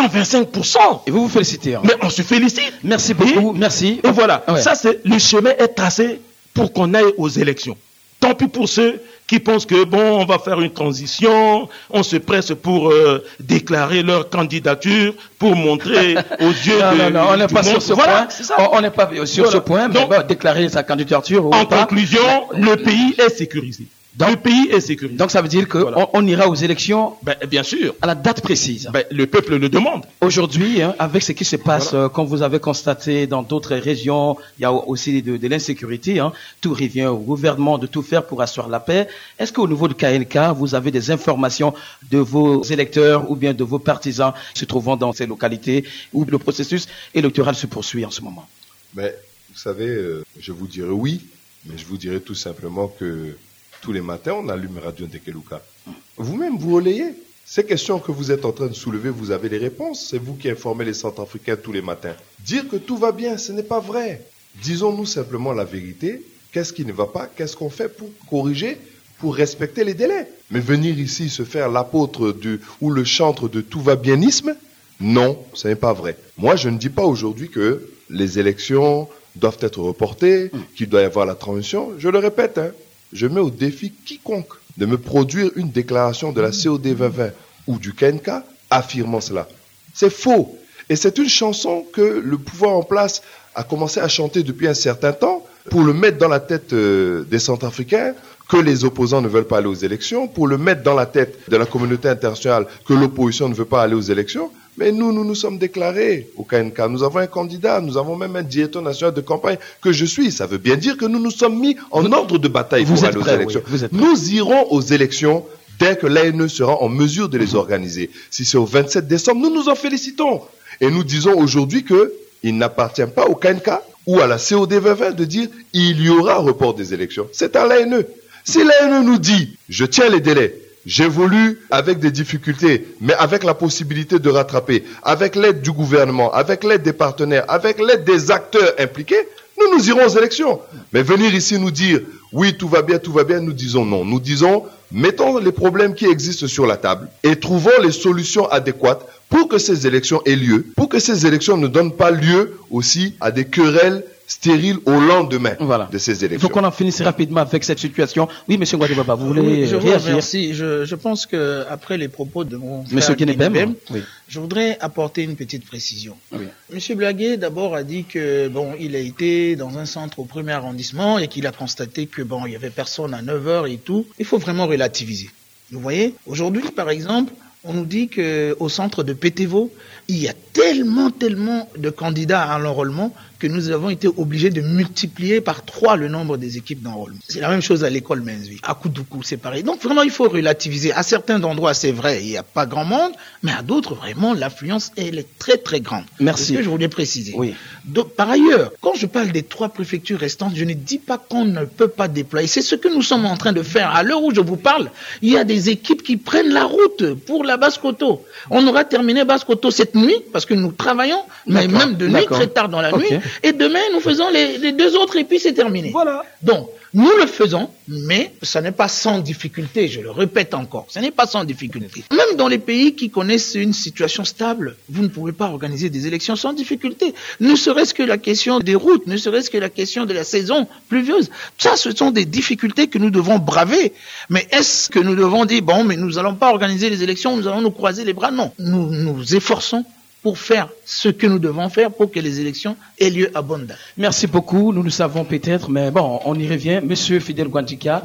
125%. Et vous vous félicitez. Hein. Mais on se félicite. Merci beaucoup. Merci. Et voilà. Ouais. Ça, c'est le chemin est tracé pour qu'on aille aux élections. Tant pis pour ceux qui pensent que, on va faire une transition, on se presse pour déclarer leur candidature, pour montrer aux yeux Non, on n'est pas sur ce point. On n'est pas sur ce point, mais donc, déclarer sa candidature. En conclusion, le pays est sécurisé. Le pays est sécurisé. Donc ça veut dire qu'on ira aux élections bien sûr. À la date précise. Le peuple le demande. Aujourd'hui, avec ce qui se passe, comme vous avez constaté dans d'autres régions, il y a aussi de l'insécurité. Tout revient au gouvernement de tout faire pour assurer la paix. Est-ce qu'au niveau de KNK, vous avez des informations de vos électeurs ou bien de vos partisans se trouvant dans ces localités où le processus électoral se poursuit en ce moment? Vous savez, je vous dirais oui, mais je vous dirais tout simplement que tous les matins, on allume Radio Ndekeluka. Vous-même, vous relayez. Ces questions que vous êtes en train de soulever, vous avez les réponses. C'est vous qui informez les Centrafricains tous les matins. Dire que tout va bien, ce n'est pas vrai. Disons-nous simplement la vérité. Qu'est-ce qui ne va pas? Qu'est-ce qu'on fait pour corriger, pour respecter les délais? Mais venir ici se faire l'apôtre ou le chantre de tout va bienisme, non, ce n'est pas vrai. Moi, je ne dis pas aujourd'hui que les élections doivent être reportées, qu'il doit y avoir la transition. Je le répète, je mets au défi quiconque de me produire une déclaration de la COD 2020 ou du KNK affirmant cela. C'est faux. Et c'est une chanson que le pouvoir en place a commencé à chanter depuis un certain temps pour le mettre dans la tête des Centrafricains que les opposants ne veulent pas aller aux élections, pour le mettre dans la tête de la communauté internationale que l'opposition ne veut pas aller aux élections. Mais nous nous sommes déclarés au KNK. Nous avons un candidat, nous avons même un directeur national de campagne que je suis. Ça veut bien dire que nous nous sommes mis en ordre de bataille pour aller aux élections. Oui, nous irons aux élections dès que l'ANE sera en mesure de les organiser. Si c'est au 27 décembre, nous nous en félicitons. Et nous disons aujourd'hui qu'il n'appartient pas au KNK ou à la COD 2020 de dire il y aura report des élections. C'est à l'ANE. Si l'ANE nous dit je tiens les délais, j'évolue avec des difficultés, mais avec la possibilité de rattraper, avec l'aide du gouvernement, avec l'aide des partenaires, avec l'aide des acteurs impliqués, nous irons aux élections. Mais venir ici nous dire, oui, tout va bien, nous disons non. Nous disons, mettons les problèmes qui existent sur la table et trouvons les solutions adéquates pour que ces élections aient lieu, pour que ces élections ne donnent pas lieu aussi à des querelles stériles au lendemain de ces élections. Il faut qu'on en finisse rapidement avec cette situation. Oui, M. Ngouade Baba, vous voulez réagir? Merci. Je pense que après les propos de mon frère M. Guinébem, je voudrais apporter une petite précision. Oui. M. Blaguet, d'abord, a dit que il a été dans un centre au 1er arrondissement et qu'il a constaté que il y avait personne à 9h et tout. Il faut vraiment relativiser. Vous voyez, aujourd'hui, par exemple, on nous dit qu'au centre de Pétévo, il y a tellement de candidats à l'enrôlement que nous avons été obligés de multiplier par 3 le nombre des équipes d'enrôlement. C'est la même chose à l'école Menzui. À Koudoukou, c'est pareil. Donc vraiment, il faut relativiser. À certains endroits, c'est vrai, il n'y a pas grand monde, mais à d'autres, vraiment, l'affluence, elle est très très grande. Merci. C'est ce que je voulais préciser. Oui. Donc, par ailleurs, quand je parle des 3 préfectures restantes, je ne dis pas qu'on ne peut pas déployer. C'est ce que nous sommes en train de faire. À l'heure où je vous parle, il y a des équipes qui prennent la route pour la Basse-Koto. On aura terminé Basse-Koto cette nuit, parce que nous travaillons, mais même de nuit, très tard dans la nuit. Et demain, nous faisons les 2 autres et puis c'est terminé. Voilà. Donc, nous le faisons, mais ce n'est pas sans difficulté, je le répète encore, ce n'est pas sans difficulté. Même dans les pays qui connaissent une situation stable, vous ne pouvez pas organiser des élections sans difficulté. Ne serait-ce que la question des routes, ne serait-ce que la question de la saison pluvieuse. Ça, ce sont des difficultés que nous devons braver. Mais est-ce que nous devons dire, mais nous n'allons pas organiser les élections, nous allons nous croiser les bras? Non. Nous nous efforçons pour faire ce que nous devons faire pour que les élections aient lieu à bonne date. Merci beaucoup, nous le savons peut-être, mais on y revient. Monsieur Fidel Gwandika,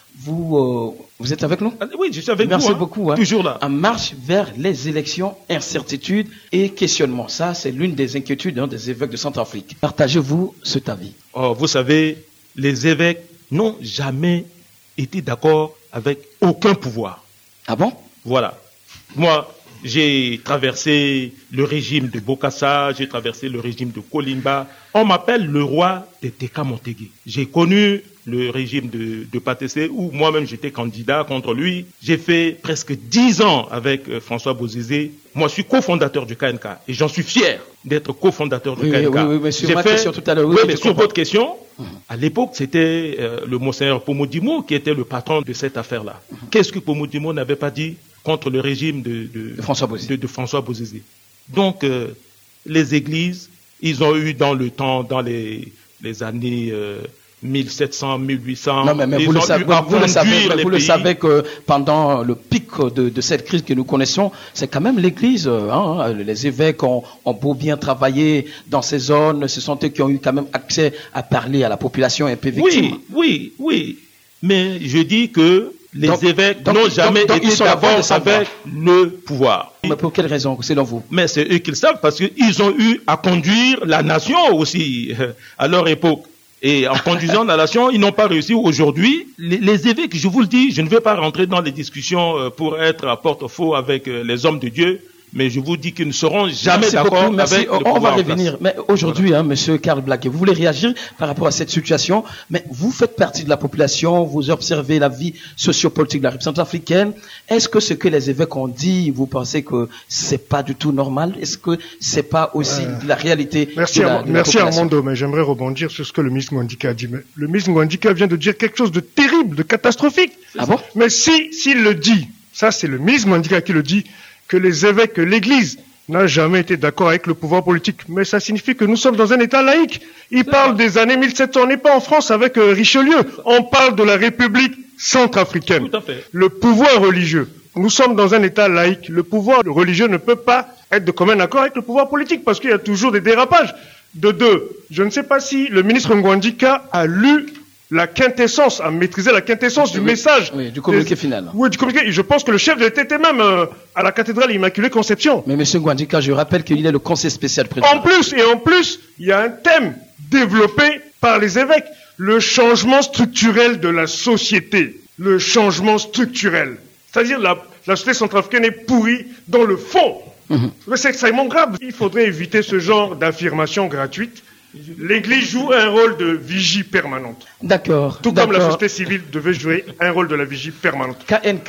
vous êtes avec nous? Oui, je suis avec vous. Merci beaucoup. Toujours là. En marche vers les élections, incertitudes et questionnements. Ça, c'est l'une des inquiétudes des évêques de Centrafrique. Partagez-vous cet avis? Vous savez, les évêques n'ont jamais été d'accord avec aucun pouvoir. Ah bon? Voilà. Moi, j'ai traversé le régime de Bokassa, j'ai traversé le régime de Kolimba. On m'appelle le roi des Teka Montégué. J'ai connu le régime de Patessé, où moi-même j'étais candidat contre lui. J'ai fait presque 10 ans avec François Bozizé. Moi, je suis cofondateur du KNK et j'en suis fier d'être cofondateur du KNK. Oui, mais sur ma question tout à l'heure. Oui, mais sur votre question, à l'époque, c'était le monseigneur Pomodimo qui était le patron de cette affaire-là. Qu'est-ce que Pomodimo n'avait pas dit contre le régime de François Bozizé? Donc, les églises, ils ont eu dans le temps, dans les années 1700, 1800, non, mais vous le savez que pendant le pic de cette crise que nous connaissons, c'est quand même l'église, les évêques ont beau bien travailler dans ces zones, ce sont eux qui ont eu quand même accès à parler à la population un peu victime. Oui, mais je dis que les évêques n'ont jamais été d'accord avec le pouvoir. Mais pour quelle raison, selon vous? Mais c'est eux qui le savent, parce qu'ils ont eu à conduire la nation aussi à leur époque. Et en conduisant la nation, ils n'ont pas réussi. Aujourd'hui, les évêques, je vous le dis, je ne vais pas rentrer dans les discussions pour être à porte-faux avec les hommes de Dieu, mais je vous dis qu'ils ne seront jamais Merci d'accord beaucoup, merci. avec le On pouvoir va en revenir. place. Mais aujourd'hui, monsieur Karl Black, vous voulez réagir par rapport à cette situation, mais vous faites partie de la population, vous observez la vie sociopolitique de la République centrafricaine. Est-ce que ce que les évêques ont dit, vous pensez que c'est pas du tout normal? Est-ce que c'est pas aussi la réalité Merci, de la merci population? Armando, mais j'aimerais rebondir sur ce que le ministre Ngouandika a dit. Mais le ministre Ngouandika vient de dire quelque chose de terrible, de catastrophique. Ah bon? Mais s'il le dit, ça c'est le ministre Ngouandika qui le dit, que les évêques, que l'Église n'a jamais été d'accord avec le pouvoir politique. Mais ça signifie que nous sommes dans un État laïque. Il parle des années 1700. On n'est pas en France avec Richelieu. On parle de la République centrafricaine. Tout à fait. Le pouvoir religieux. Nous sommes dans un État laïque. Le pouvoir religieux ne peut pas être de commun accord avec le pouvoir politique parce qu'il y a toujours des dérapages. De deux, je ne sais pas si le ministre Ngouandika a lu la quintessence, a maîtrisé la quintessence du message. Oui, du communiqué final. Oui, du communiqué. Je pense que le chef de l'État était même à la cathédrale Immaculée Conception. Mais monsieur Ngouandika, je rappelle qu'il est le conseiller spécial président. En plus, il y a un thème développé par les évêques. Le changement structurel de la société. Le changement structurel. C'est-à-dire la société centrafricaine est pourrie dans le fond. Mais c'est extrêmement grave. Il faudrait éviter ce genre d'affirmation gratuite. L'Église joue un rôle de vigie permanente. D'accord. Tout comme la société civile devait jouer un rôle de la vigie permanente. KNK,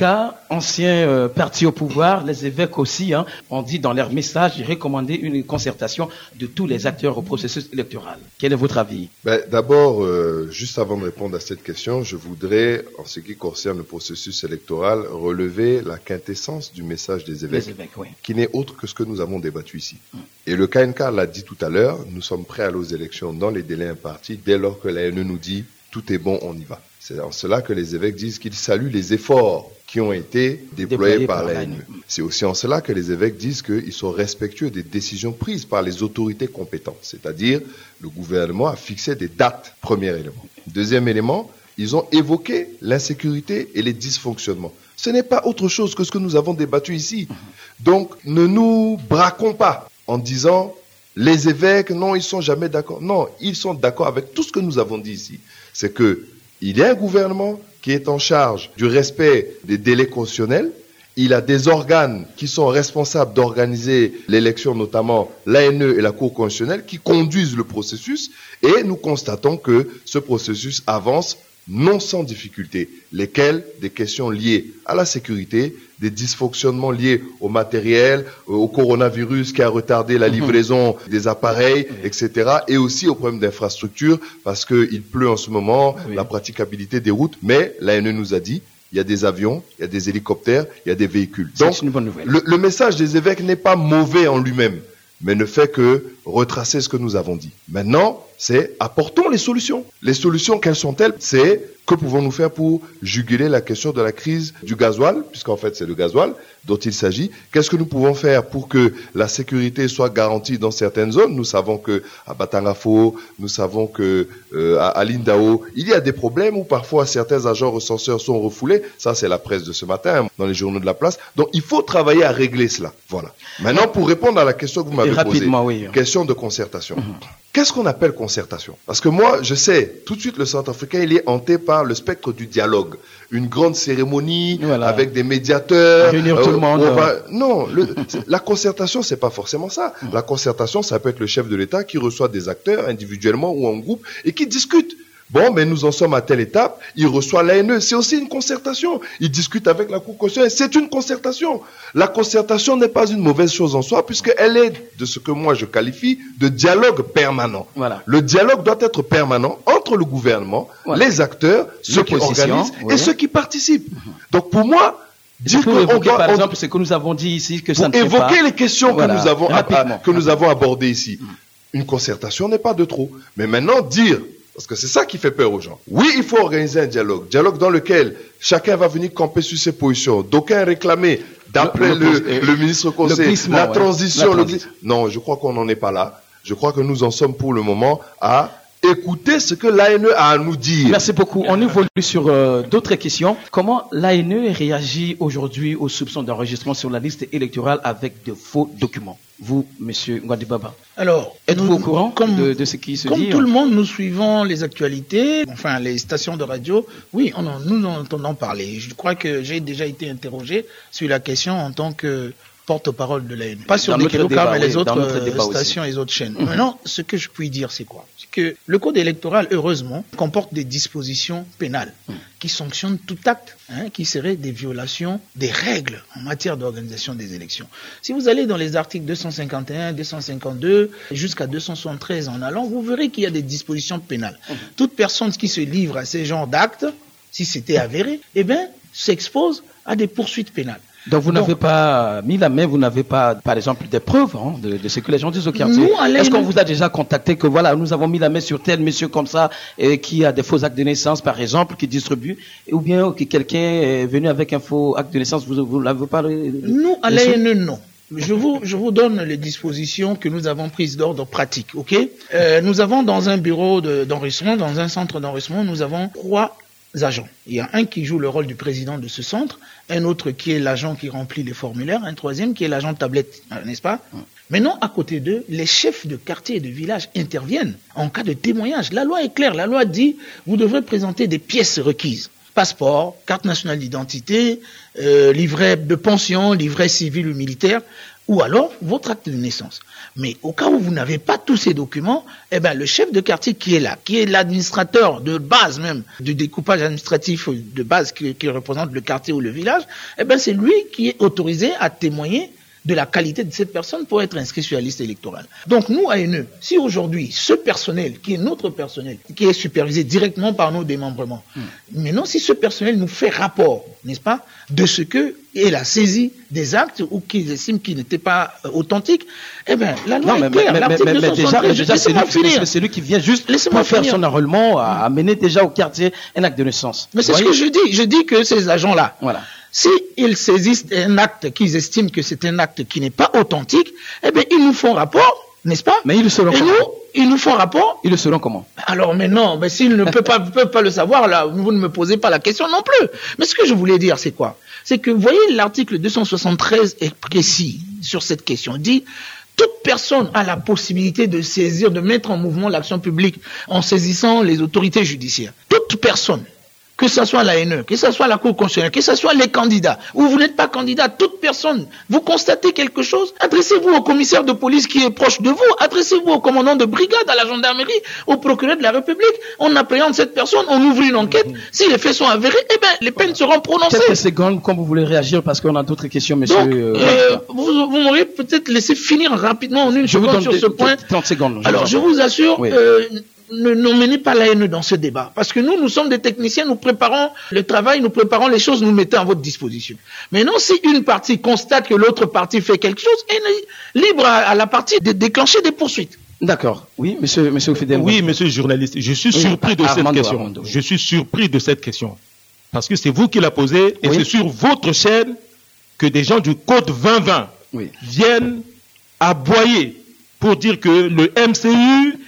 ancien parti au pouvoir, les évêques aussi, ont dit dans leur message, ils recommandaient une concertation de tous les acteurs au processus électoral. Quel est votre avis? D'abord, juste avant de répondre à cette question, je voudrais, en ce qui concerne le processus électoral, relever la quintessence du message des évêques, oui. qui n'est autre que ce que nous avons débattu ici. Et le KNK l'a dit tout à l'heure, nous sommes prêts à aller aux élections dans les délais impartis, dès lors que l'ANE nous dit tout est bon, on y va. C'est en cela que les évêques disent qu'ils saluent les efforts qui ont été déployés par l'ANE. C'est aussi en cela que les évêques disent qu'ils sont respectueux des décisions prises par les autorités compétentes, c'est-à-dire le gouvernement a fixé des dates, premier élément. Deuxième élément, ils ont évoqué l'insécurité et les dysfonctionnements. Ce n'est pas autre chose que ce que nous avons débattu ici. Donc, ne nous braquons pas en disant les évêques, non, ils sont jamais d'accord. Non, ils sont d'accord avec tout ce que nous avons dit ici. C'est que il y a un gouvernement qui est en charge du respect des délais constitutionnels. Il a des organes qui sont responsables d'organiser l'élection, notamment l'ANE et la Cour constitutionnelle, qui conduisent le processus. Et nous constatons que ce processus avance non sans difficulté, lesquelles des questions liées à la sécurité, des dysfonctionnements liés au matériel, au coronavirus qui a retardé la livraison des appareils, etc. Et aussi au problème d'infrastructure, parce qu'il pleut en ce moment, la praticabilité des routes. Mais l'ANE nous a dit, il y a des avions, il y a des hélicoptères, il y a des véhicules. Donc, c'est une bonne nouvelle. Le message des évêques n'est pas mauvais en lui-même, mais ne fait que retracer ce que nous avons dit. Maintenant, c'est apportons les solutions. Les solutions, quelles sont-elles? C'est que pouvons-nous faire pour juguler la question de la crise du gasoil, puisqu'en fait c'est le gasoil dont il s'agit. Qu'est-ce que nous pouvons faire pour que la sécurité soit garantie dans certaines zones? Nous savons que à Batangafo, nous savons que à Lindao, il y a des problèmes où parfois certains agents recenseurs sont refoulés. Ça, c'est la presse de ce matin, dans les journaux de la place. Donc, il faut travailler à régler cela. Voilà. Maintenant, pour répondre à la question que vous m'avez posée, question de concertation. Qu'est-ce qu'on appelle concertation? Parce que moi, je sais, tout de suite, le Centrafricain, il est hanté par le spectre du dialogue. Une grande cérémonie, avec des médiateurs. Réunir tout le monde. Non, la concertation, c'est pas forcément ça. La concertation, ça peut être le chef de l'État qui reçoit des acteurs individuellement ou en groupe et qui discutent. Bon, mais nous en sommes à telle étape, il reçoit l'ANE, c'est aussi une concertation. Il discute avec la Cour constitutionnelle, c'est une concertation. La concertation n'est pas une mauvaise chose en soi, puisqu'elle est de ce que moi je qualifie de dialogue permanent. Voilà. Le dialogue doit être permanent entre le gouvernement, les acteurs, ceux qui organisent et ceux qui participent. Donc pour moi, dire pour évoquer, par exemple, ce que nous avons dit ici, que ça ne fait pas. Pour évoquer les questions que nous avons abordées ici. Une concertation n'est pas de trop. Mais maintenant, dire... Parce que c'est ça qui fait peur aux gens. Oui, il faut organiser un dialogue. Dialogue dans lequel chacun va venir camper sur ses positions. D'aucuns réclamer, d'après le ministre conseil, la transition. Non, je crois qu'on n'en est pas là. Je crois que nous en sommes pour le moment à écouter ce que l'ANE a à nous dire. Merci beaucoup. On évolue sur d'autres questions. Comment l'ANE réagit aujourd'hui aux soupçons d'enregistrement sur la liste électorale avec de faux documents? Vous, monsieur Ngouandibaba. Alors, êtes-vous au courant de ce qui se dit? Comme tout le monde, nous suivons les actualités, enfin les stations de radio. Oui, nous en entendons parler. Je crois que j'ai déjà été interrogé sur la question en tant que porte-parole de l'ANU. Pas sur Dans des notre Keluka, débat, mais les oui, dans notre autres débat stations et les autres chaînes. Maintenant, ce que je puis dire, c'est quoi? C'est que le code électoral, heureusement, comporte des dispositions pénales qui sanctionnent tout acte qui serait des violations des règles en matière d'organisation des élections. Si vous allez dans les articles 251, 252 jusqu'à 273 en allant, vous verrez qu'il y a des dispositions pénales. Toute personne qui se livre à ces genres d'actes, si c'était avéré, s'expose à des poursuites pénales. Donc vous n'avez pas mis la main, vous n'avez pas, par exemple, des preuves de ce que les gens disent au quartier. Est-ce qu'on vous a déjà contacté que voilà, nous avons mis la main sur tel monsieur comme ça, qui a des faux actes de naissance, par exemple, qui distribue, ou bien que quelqu'un est venu avec un faux acte de naissance, vous l'avez pas? Nous, à l'ANE, non. Je vous donne les dispositions que nous avons prises d'ordre pratique, ok? Nous avons dans un bureau d'enregistrement, dans un centre d'enregistrement, nous avons 3 agents. Il y a un qui joue le rôle du président de ce centre, un autre qui est l'agent qui remplit les formulaires, un troisième qui est l'agent tablette, n'est-ce pas? Maintenant, à côté d'eux, les chefs de quartier et de village interviennent en cas de témoignage. La loi est claire, la loi dit, vous devrez présenter des pièces requises. Passeport, carte nationale d'identité, livret de pension, livret civil ou militaire, ou alors votre acte de naissance. Mais au cas où vous n'avez pas tous ces documents, le chef de quartier qui est là, qui est l'administrateur de base même, du découpage administratif de base qui représente le quartier ou le village, c'est lui qui est autorisé à témoigner de la qualité de cette personne pour être inscrit sur la liste électorale. Donc nous, ANE, si aujourd'hui, ce personnel, qui est notre personnel, qui est supervisé directement par nos démembrements, maintenant si ce personnel nous fait rapport, n'est-ce pas, de ce que est la saisie des actes ou qu'ils estiment qu'ils n'étaient pas authentiques, la loi est claire. L'article 273, c'est lui qui vient juste pour faire son enrôlement, à amener déjà au quartier un acte de naissance. Mais c'est ce que je dis. Je dis que ces agents-là, voilà. S'ils saisissent un acte qu'ils estiment que c'est un acte qui n'est pas authentique, ils nous font rapport, n'est-ce pas? Mais ils le sauront comment? Ils nous font rapport. Ils le sauront comment? Alors, mais non, s'ils ne peuvent pas le savoir, là, vous ne me posez pas la question non plus. Mais ce que je voulais dire, c'est quoi? C'est que, vous voyez, l'article 273 est précis sur cette question. Il dit, toute personne a la possibilité de saisir, de mettre en mouvement l'action publique en saisissant les autorités judiciaires. Toute personne. Que ce soit l'ANE, que ce soit la Cour constitutionnelle, que ce soit les candidats, ou vous n'êtes pas candidat, toute personne, vous constatez quelque chose, adressez-vous au commissaire de police qui est proche de vous, adressez-vous au commandant de brigade, à la gendarmerie, au procureur de la République, on appréhende cette personne, on ouvre une enquête, si les faits sont avérés, les peines seront prononcées. Quelques secondes, comme vous voulez réagir, parce qu'on a d'autres questions, monsieur. Donc, vous m'auriez peut-être laissé finir rapidement en une seconde sur ce point. 30 secondes. Alors, je vous assure, ne menez pas l'ANE dans ce débat. Parce que nous sommes des techniciens, nous préparons le travail, nous préparons les choses, nous mettons à votre disposition. Mais non, si une partie constate que l'autre partie fait quelque chose, elle est libre à la partie de déclencher des poursuites. D'accord. Oui, monsieur Fidel. Oui, monsieur le journaliste, je suis surpris de cette question. Je suis surpris de cette question. Parce que c'est vous qui la posez et c'est sur votre chaîne que des gens du Code 2020 viennent aboyer pour dire que le MCU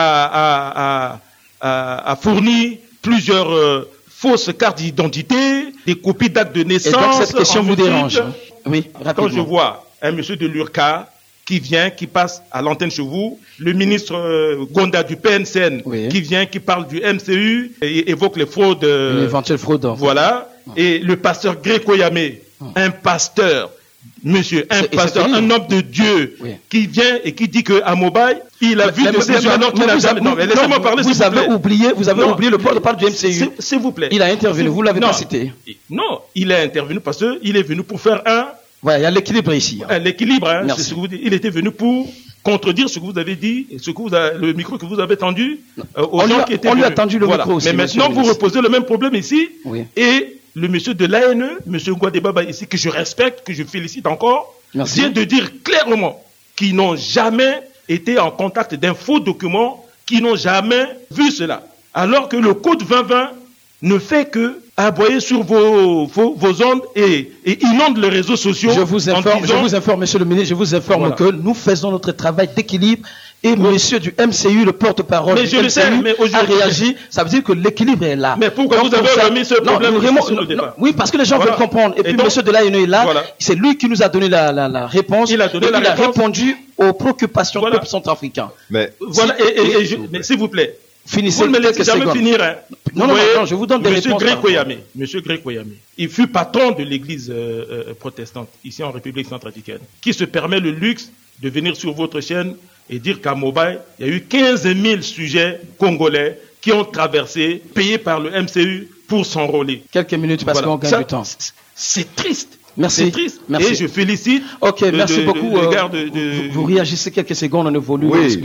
a fourni plusieurs fausses cartes d'identité, des copies d'actes de naissance. Et donc cette question vous dérange? Oui, rapidement. Quand je vois un monsieur de l'URCA qui vient, qui passe à l'antenne chez vous, le ministre Gonda du PNCN qui vient, qui parle du MCU et évoque les fraudes. L'éventuelle fraude. Voilà. Et le pasteur Gréco Yamé, un pasteur. Monsieur, un pasteur, un homme de Dieu qui vient et qui dit que à Mobile, il a vu de ses yeux alors qu'il n'a jamais. Non, mais laissez-moi parler. Vous avez oublié le porte-parole du MCU. S'il vous plaît. Il a intervenu, vous l'avez pas cité. Non, il a intervenu parce qu'il est venu pour faire Voilà, il y a l'équilibre ici. L'équilibre, c'est ce que vous dites. Il était venu pour contredire ce que vous avez dit, le micro que vous avez tendu aux gens qui étaient venus. On lui a tendu le micro aussi. Mais maintenant, vous reposez le même problème ici. Et le monsieur de l'ANE, monsieur Ngouadebaba ici, que je respecte, que je félicite encore, vient de dire clairement qu'ils n'ont jamais été en contact d'un faux document, qu'ils n'ont jamais vu cela. Alors que le Code 2020 ne fait que aboyer sur vos ondes et inonde les réseaux sociaux. Je vous informe, monsieur le ministre, je vous informe que nous faisons notre travail d'équilibre. Et monsieur du MCU, le porte-parole du MCU, a réagi. Ça veut dire que l'équilibre est là. Mais pourquoi vous avez remis ce problème sur le débat? Oui, parce que les gens veulent comprendre. Et puis monsieur de l'ANE est là. C'est lui qui nous a donné la réponse. Il a répondu aux préoccupations du peuple centrafricain. Mais s'il vous plaît, Finissez Vous ne me laissez quelques jamais secondes. finir. Hein. Non, je vous donne des réponses. Monsieur Grégoyame, il fut patron de l'église protestante, ici en République centrafricaine, qui se permet le luxe de venir sur votre chaîne et dire qu'à Mobile, il y a eu 15 000 sujets congolais qui ont traversé, payés par le MCU pour s'enrôler. Quelques minutes parce qu'on gagne du temps. C'est triste. Merci. C'est triste. Merci. Et je félicite. Merci beaucoup. Vous réagissez quelques secondes, on évolue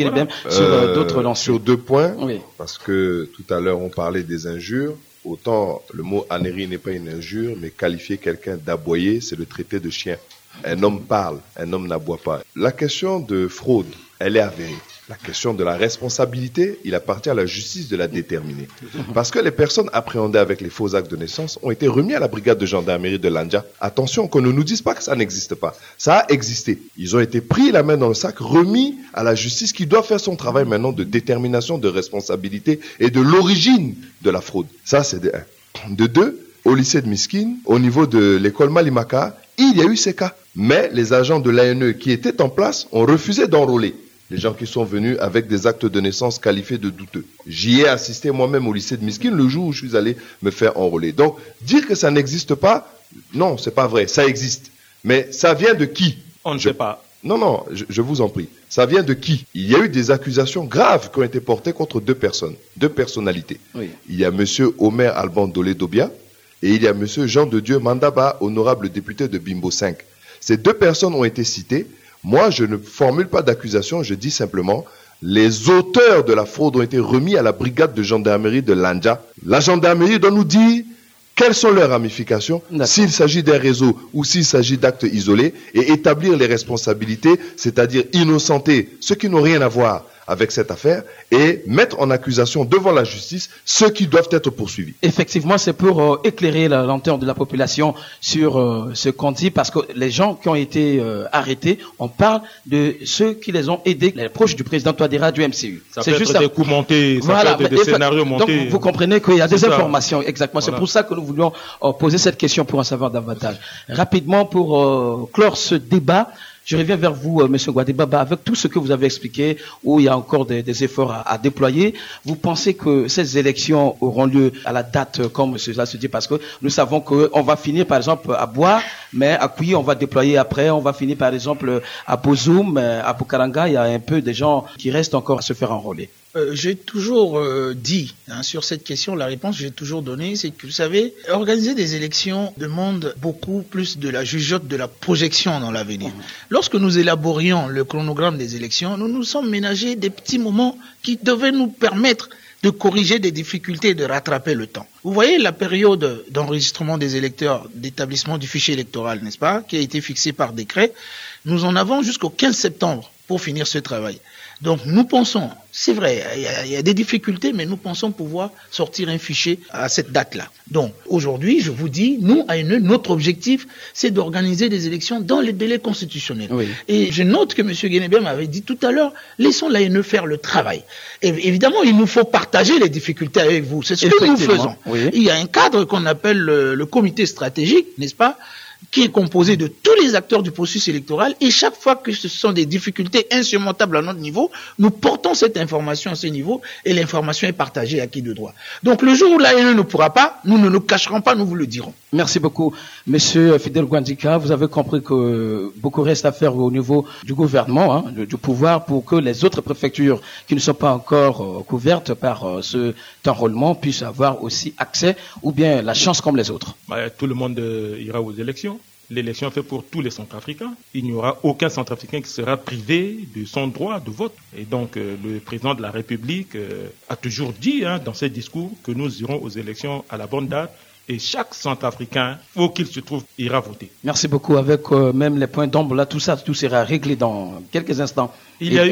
sur d'autres lancers. Sur 2 points, oui. Parce que tout à l'heure on parlait des injures. Autant le mot anérie n'est pas une injure, mais qualifier quelqu'un d'aboyer, c'est le traité de chien. Un homme parle, un homme n'aboie pas. La question de fraude, elle est avérée. La question de la responsabilité, il appartient à la justice de la déterminer. Parce que les personnes appréhendées avec les faux actes de naissance ont été remis à la brigade de gendarmerie de Lanja. Attention, qu'on ne nous dise pas que ça n'existe pas. Ça a existé. Ils ont été pris la main dans le sac, remis à la justice qui doit faire son travail maintenant de détermination, de responsabilité et de l'origine de la fraude. Ça, c'est de 1. De 2, au lycée de Miskine, au niveau de l'école Malimaka, il y a eu ces cas. Mais les agents de l'ANE qui étaient en place ont refusé d'enrôler les gens qui sont venus avec des actes de naissance qualifiés de douteux. J'y ai assisté moi-même au lycée de Miskine le jour où je suis allé me faire enrôler. Donc, dire que ça n'existe pas, non, c'est pas vrai, ça existe. Mais ça vient de qui? On ne sait pas. Non, je vous en prie. Ça vient de qui? Il y a eu des accusations graves qui ont été portées contre 2 personnes, 2 personnalités. Oui. Il y a monsieur Omer Alban Dolé-Dobia et il y a monsieur Jean de Dieu Mandaba, honorable député de Bimbo 5. Ces 2 personnes ont été citées. Moi, je ne formule pas d'accusation, je dis simplement, les auteurs de la fraude ont été remis à la brigade de gendarmerie de Lanja. La gendarmerie doit nous dire quelles sont leurs ramifications, s'il s'agit d'un réseau ou s'il s'agit d'actes isolés, et établir les responsabilités, c'est-à-dire innocenter ceux qui n'ont rien à voir avec cette affaire et mettre en accusation devant la justice ceux qui doivent être poursuivis. Effectivement, c'est pour éclairer la lanterne de la population sur ce qu'on dit, parce que les gens qui ont été arrêtés, on parle de ceux qui les ont aidés, les proches du président Touadéra du MCU. Ça peut être des coups montés, ça peut être des scénarios montés. Donc vous comprenez qu'il y a des informations, exactement. Voilà. C'est pour ça que nous voulions poser cette question pour en savoir davantage. Rapidement, pour clore ce débat, je reviens vers vous, M. Gwadebaba, avec tout ce que vous avez expliqué, où il y a encore des efforts à déployer. Vous pensez que ces élections auront lieu à la date comme cela se dit? Parce que nous savons qu'on va finir, par exemple, à Bois, mais à Kouyi, on va déployer après. On va finir, par exemple, à Bozoum, à Bukaranga. Il y a un peu de gens qui restent encore à se faire enrôler. J'ai toujours dit, sur cette question, la réponse que j'ai toujours donnée, c'est que, vous savez, organiser des élections demande beaucoup plus de la jugeote, de la projection dans l'avenir. Lorsque nous élaborions le chronogramme des élections, nous nous sommes ménagés des petits moments qui devaient nous permettre de corriger des difficultés et de rattraper le temps. Vous voyez la période d'enregistrement des électeurs, d'établissement du fichier électoral, n'est-ce pas, qui a été fixée par décret. Nous en avons jusqu'au 15 septembre pour finir ce travail. Donc nous pensons, c'est vrai, il y a des difficultés, mais nous pensons pouvoir sortir un fichier à cette date-là. Donc aujourd'hui, je vous dis, nous, à ANE, notre objectif, c'est d'organiser des élections dans les délais constitutionnels. Oui. Et je note que M. Guénébé m'avait dit tout à l'heure, laissons l'ANE faire le travail. Et évidemment, il nous faut partager les difficultés avec vous. C'est ce que nous faisons. Oui. Il y a un cadre qu'on appelle le comité stratégique, n'est-ce pas, qui est composé de tous les acteurs du processus électoral, et chaque fois que ce sont des difficultés insurmontables à notre niveau, nous portons cette information à ce niveau, et l'information est partagée à qui de droit. Donc le jour où l'ANE ne pourra pas, nous ne nous cacherons pas, nous vous le dirons. Merci beaucoup. Monsieur Fidel Gwandika, vous avez compris que beaucoup reste à faire au niveau du gouvernement, du pouvoir, pour que les autres préfectures qui ne sont pas encore couvertes par cet enrôlement puissent avoir aussi accès, ou bien la chance comme les autres. Tout le monde ira aux élections. L'élection est faite pour tous les Centrafricains. Il n'y aura aucun Centrafricain qui sera privé de son droit de vote. Et donc, le président de la République a toujours dit dans ses discours que nous irons aux élections à la bonne date. Et chaque Centrafricain, où qu'il se trouve, ira voter. Merci beaucoup. Avec même les points d'ombre, là, tout sera réglé dans quelques instants. Il y a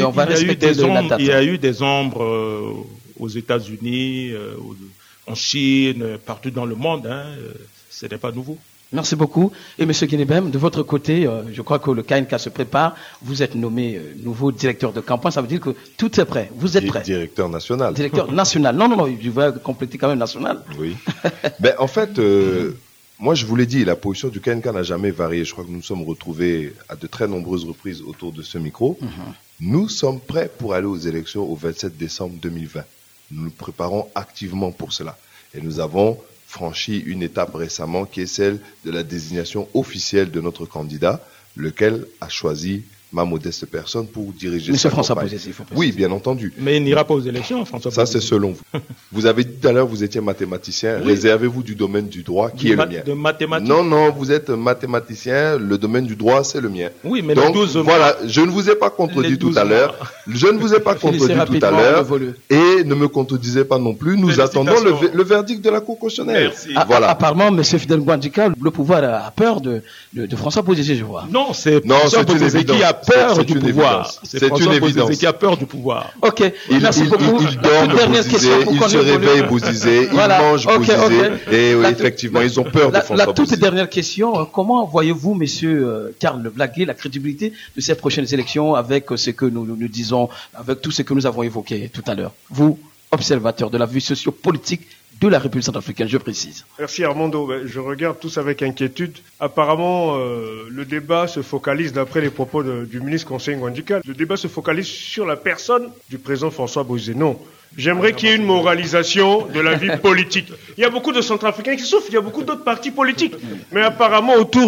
eu des ombres aux États-Unis, en Chine, partout dans le monde. Ce n'est pas nouveau. Merci beaucoup. Et M. Guinébem, de votre côté, je crois que le KNK se prépare. Vous êtes nommé nouveau directeur de campagne. Ça veut dire que tout est prêt. Vous êtes prêt. Directeur national. Directeur national. Non, je vais compléter quand même national. Oui. Ben, en fait, moi, je vous l'ai dit, la position du KNK n'a jamais varié. Je crois que nous nous sommes retrouvés à de très nombreuses reprises autour de ce micro. Nous sommes prêts pour aller aux élections au 27 décembre 2020. Nous nous préparons activement pour cela. Et nous avons franchi une étape récemment qui est celle de la désignation officielle de notre candidat, lequel a choisi ma modeste personne pour diriger Monsieur sa François campagne. Bozizé, il faut préciser. Oui, bien entendu. Mais il n'ira pas aux élections, François Ça, c'est Bozizé. selon vous. Vous avez dit tout à l'heure, vous étiez mathématicien. Oui. Réservez-vous du domaine du droit, qui est le mien. De mathématiques. Non, vous êtes mathématicien. Le domaine du droit, c'est le mien. Oui, mais Donc, les 12 mois. voilà, je ne vous ai pas contredit Les tout 12 à l'heure. Je ne vous ai pas Finissez contredit tout à rapidement, l'heure. le voleux. Et ne me contredisez pas non plus. Nous Félicitations. attendons le verdict de la Cour constitutionnelle. Merci. Voilà. Apparemment, M. Fidel Gwandika, le pouvoir a peur de François Bozizé, je vois. Non, c'est Non, François c'est une Bozizé qui évidence. a peur C'est du une pouvoir. évidence. C'est C'est François une Bozizé évidence. qui a peur du pouvoir. Ok, Il merci beaucoup. dort de Dernière question Bozizé, pour il qu'on se ait le réveille volume. Bozizé, Voilà, il mange ok, Bozizé. ok. Et oui, La- effectivement, ils ont peur de La François toute Bozizé. dernière question, comment voyez-vous, messieurs Karl Blaguet, la crédibilité de ces prochaines élections avec ce que nous disons, avec tout ce que nous avons évoqué tout à l'heure? Vous, observateur de la vie socio-politique de la République centrafricaine, je précise. Merci Armando. Je regarde tous avec inquiétude. Apparemment, le débat se focalise, d'après les propos du ministre conseiller Gwandika, le débat se focalise sur la personne du président François Bozizé. Non. J'aimerais qu'il y ait une moralisation de la vie politique. Il y a beaucoup de Centrafricains qui souffrent, il y a beaucoup d'autres partis politiques. Mais apparemment, autour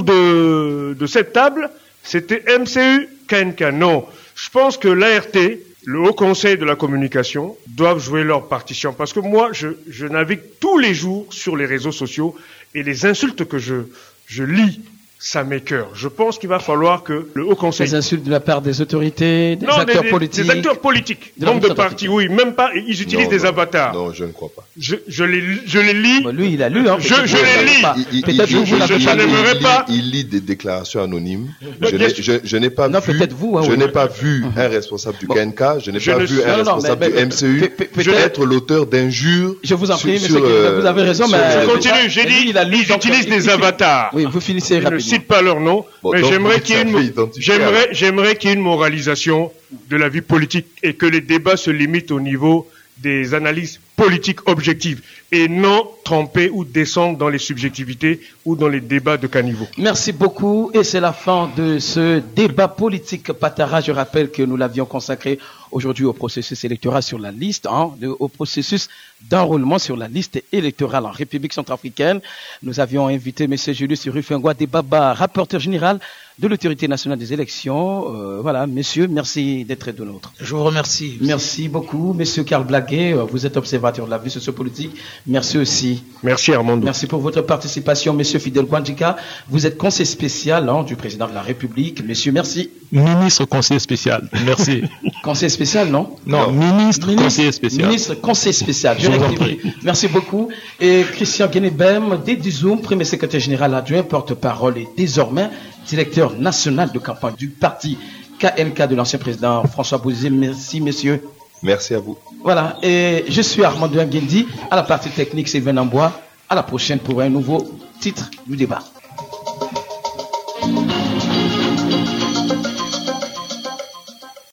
de cette table, c'était MCU, KNK. Non. Je pense que l'ART, le Haut Conseil de la Communication, doivent jouer leur partition. Parce que moi, je navigue tous les jours sur les réseaux sociaux et les insultes que je lis, ça m'écoeure. Je pense qu'il va falloir que le Haut Conseil... Les insultes de la part des autorités, des Non, acteurs politiques. des acteurs politiques, de la membres de République partis, oui, même pas, ils utilisent Non, des non, avatars. Non, je ne crois pas. Je les lis. Bon, lui, il a lu. Hein, Je peut-être les vous, vous lis. l'avez pas. Peut-être je- vous, vous l'avez je pas lu. n'aimerais pas. Il lit des déclarations anonymes. Mais Je n'ai pas Non, vu. peut-être vous, hein, Je oui. n'ai pas vu un responsable du Bon. KNK. Je n'ai Je pas ne vu sais- un non, non, responsable mais- du MCU peut-être- être l'auteur d'injures. Je vous en prie, sur- monsieur Guérin, vous avez raison, mais... Je continue, j'ai mais lui, dit, il a lu, ils donc, utilisent il- des avatars. Oui, vous finissez Je ne rapidement. cite pas leur nom, Bon, mais donc, j'aimerais vous qu'il y ait savez identifier, j'aimerais qu'il y ait une moralisation de la vie politique et que les débats se limitent au niveau des analyses politiques objectives et non tremper ou descendre dans les subjectivités ou dans les débats de caniveau. Merci beaucoup et c'est la fin de ce débat politique Patara. Je rappelle que nous l'avions consacré aujourd'hui au processus électoral sur la liste, au processus d'enrôlement sur la liste électorale en République centrafricaine. Nous avions invité M. Julius Rufingwa Debaba, rapporteur général de l'autorité nationale des élections. Voilà, messieurs, merci d'être de nôtres. Je vous remercie. Merci beaucoup. Monsieur Karl Blaguet, vous êtes observateur de la vie sociopolitique. Merci aussi. Merci Armando. Merci pour votre participation, Monsieur Fidel Gwandika. Vous êtes conseiller spécial du président de la République. Messieurs, merci. Ministre conseiller spécial. Merci. Conseiller spécial, non? Non, ministre conseiller spécial. Ministre conseiller spécial. Je Je vous en rectifie. Merci beaucoup. Et Christian Guénébem, Dédizoum, premier secrétaire général adjoint, porte-parole et désormais directeur national de campagne du parti KNK de l'ancien président François Bozizé. Merci, messieurs. Merci à vous. Voilà. Et je suis Armando Nguendi, à la partie technique Sylvain Ambois. À la prochaine pour un nouveau titre du débat.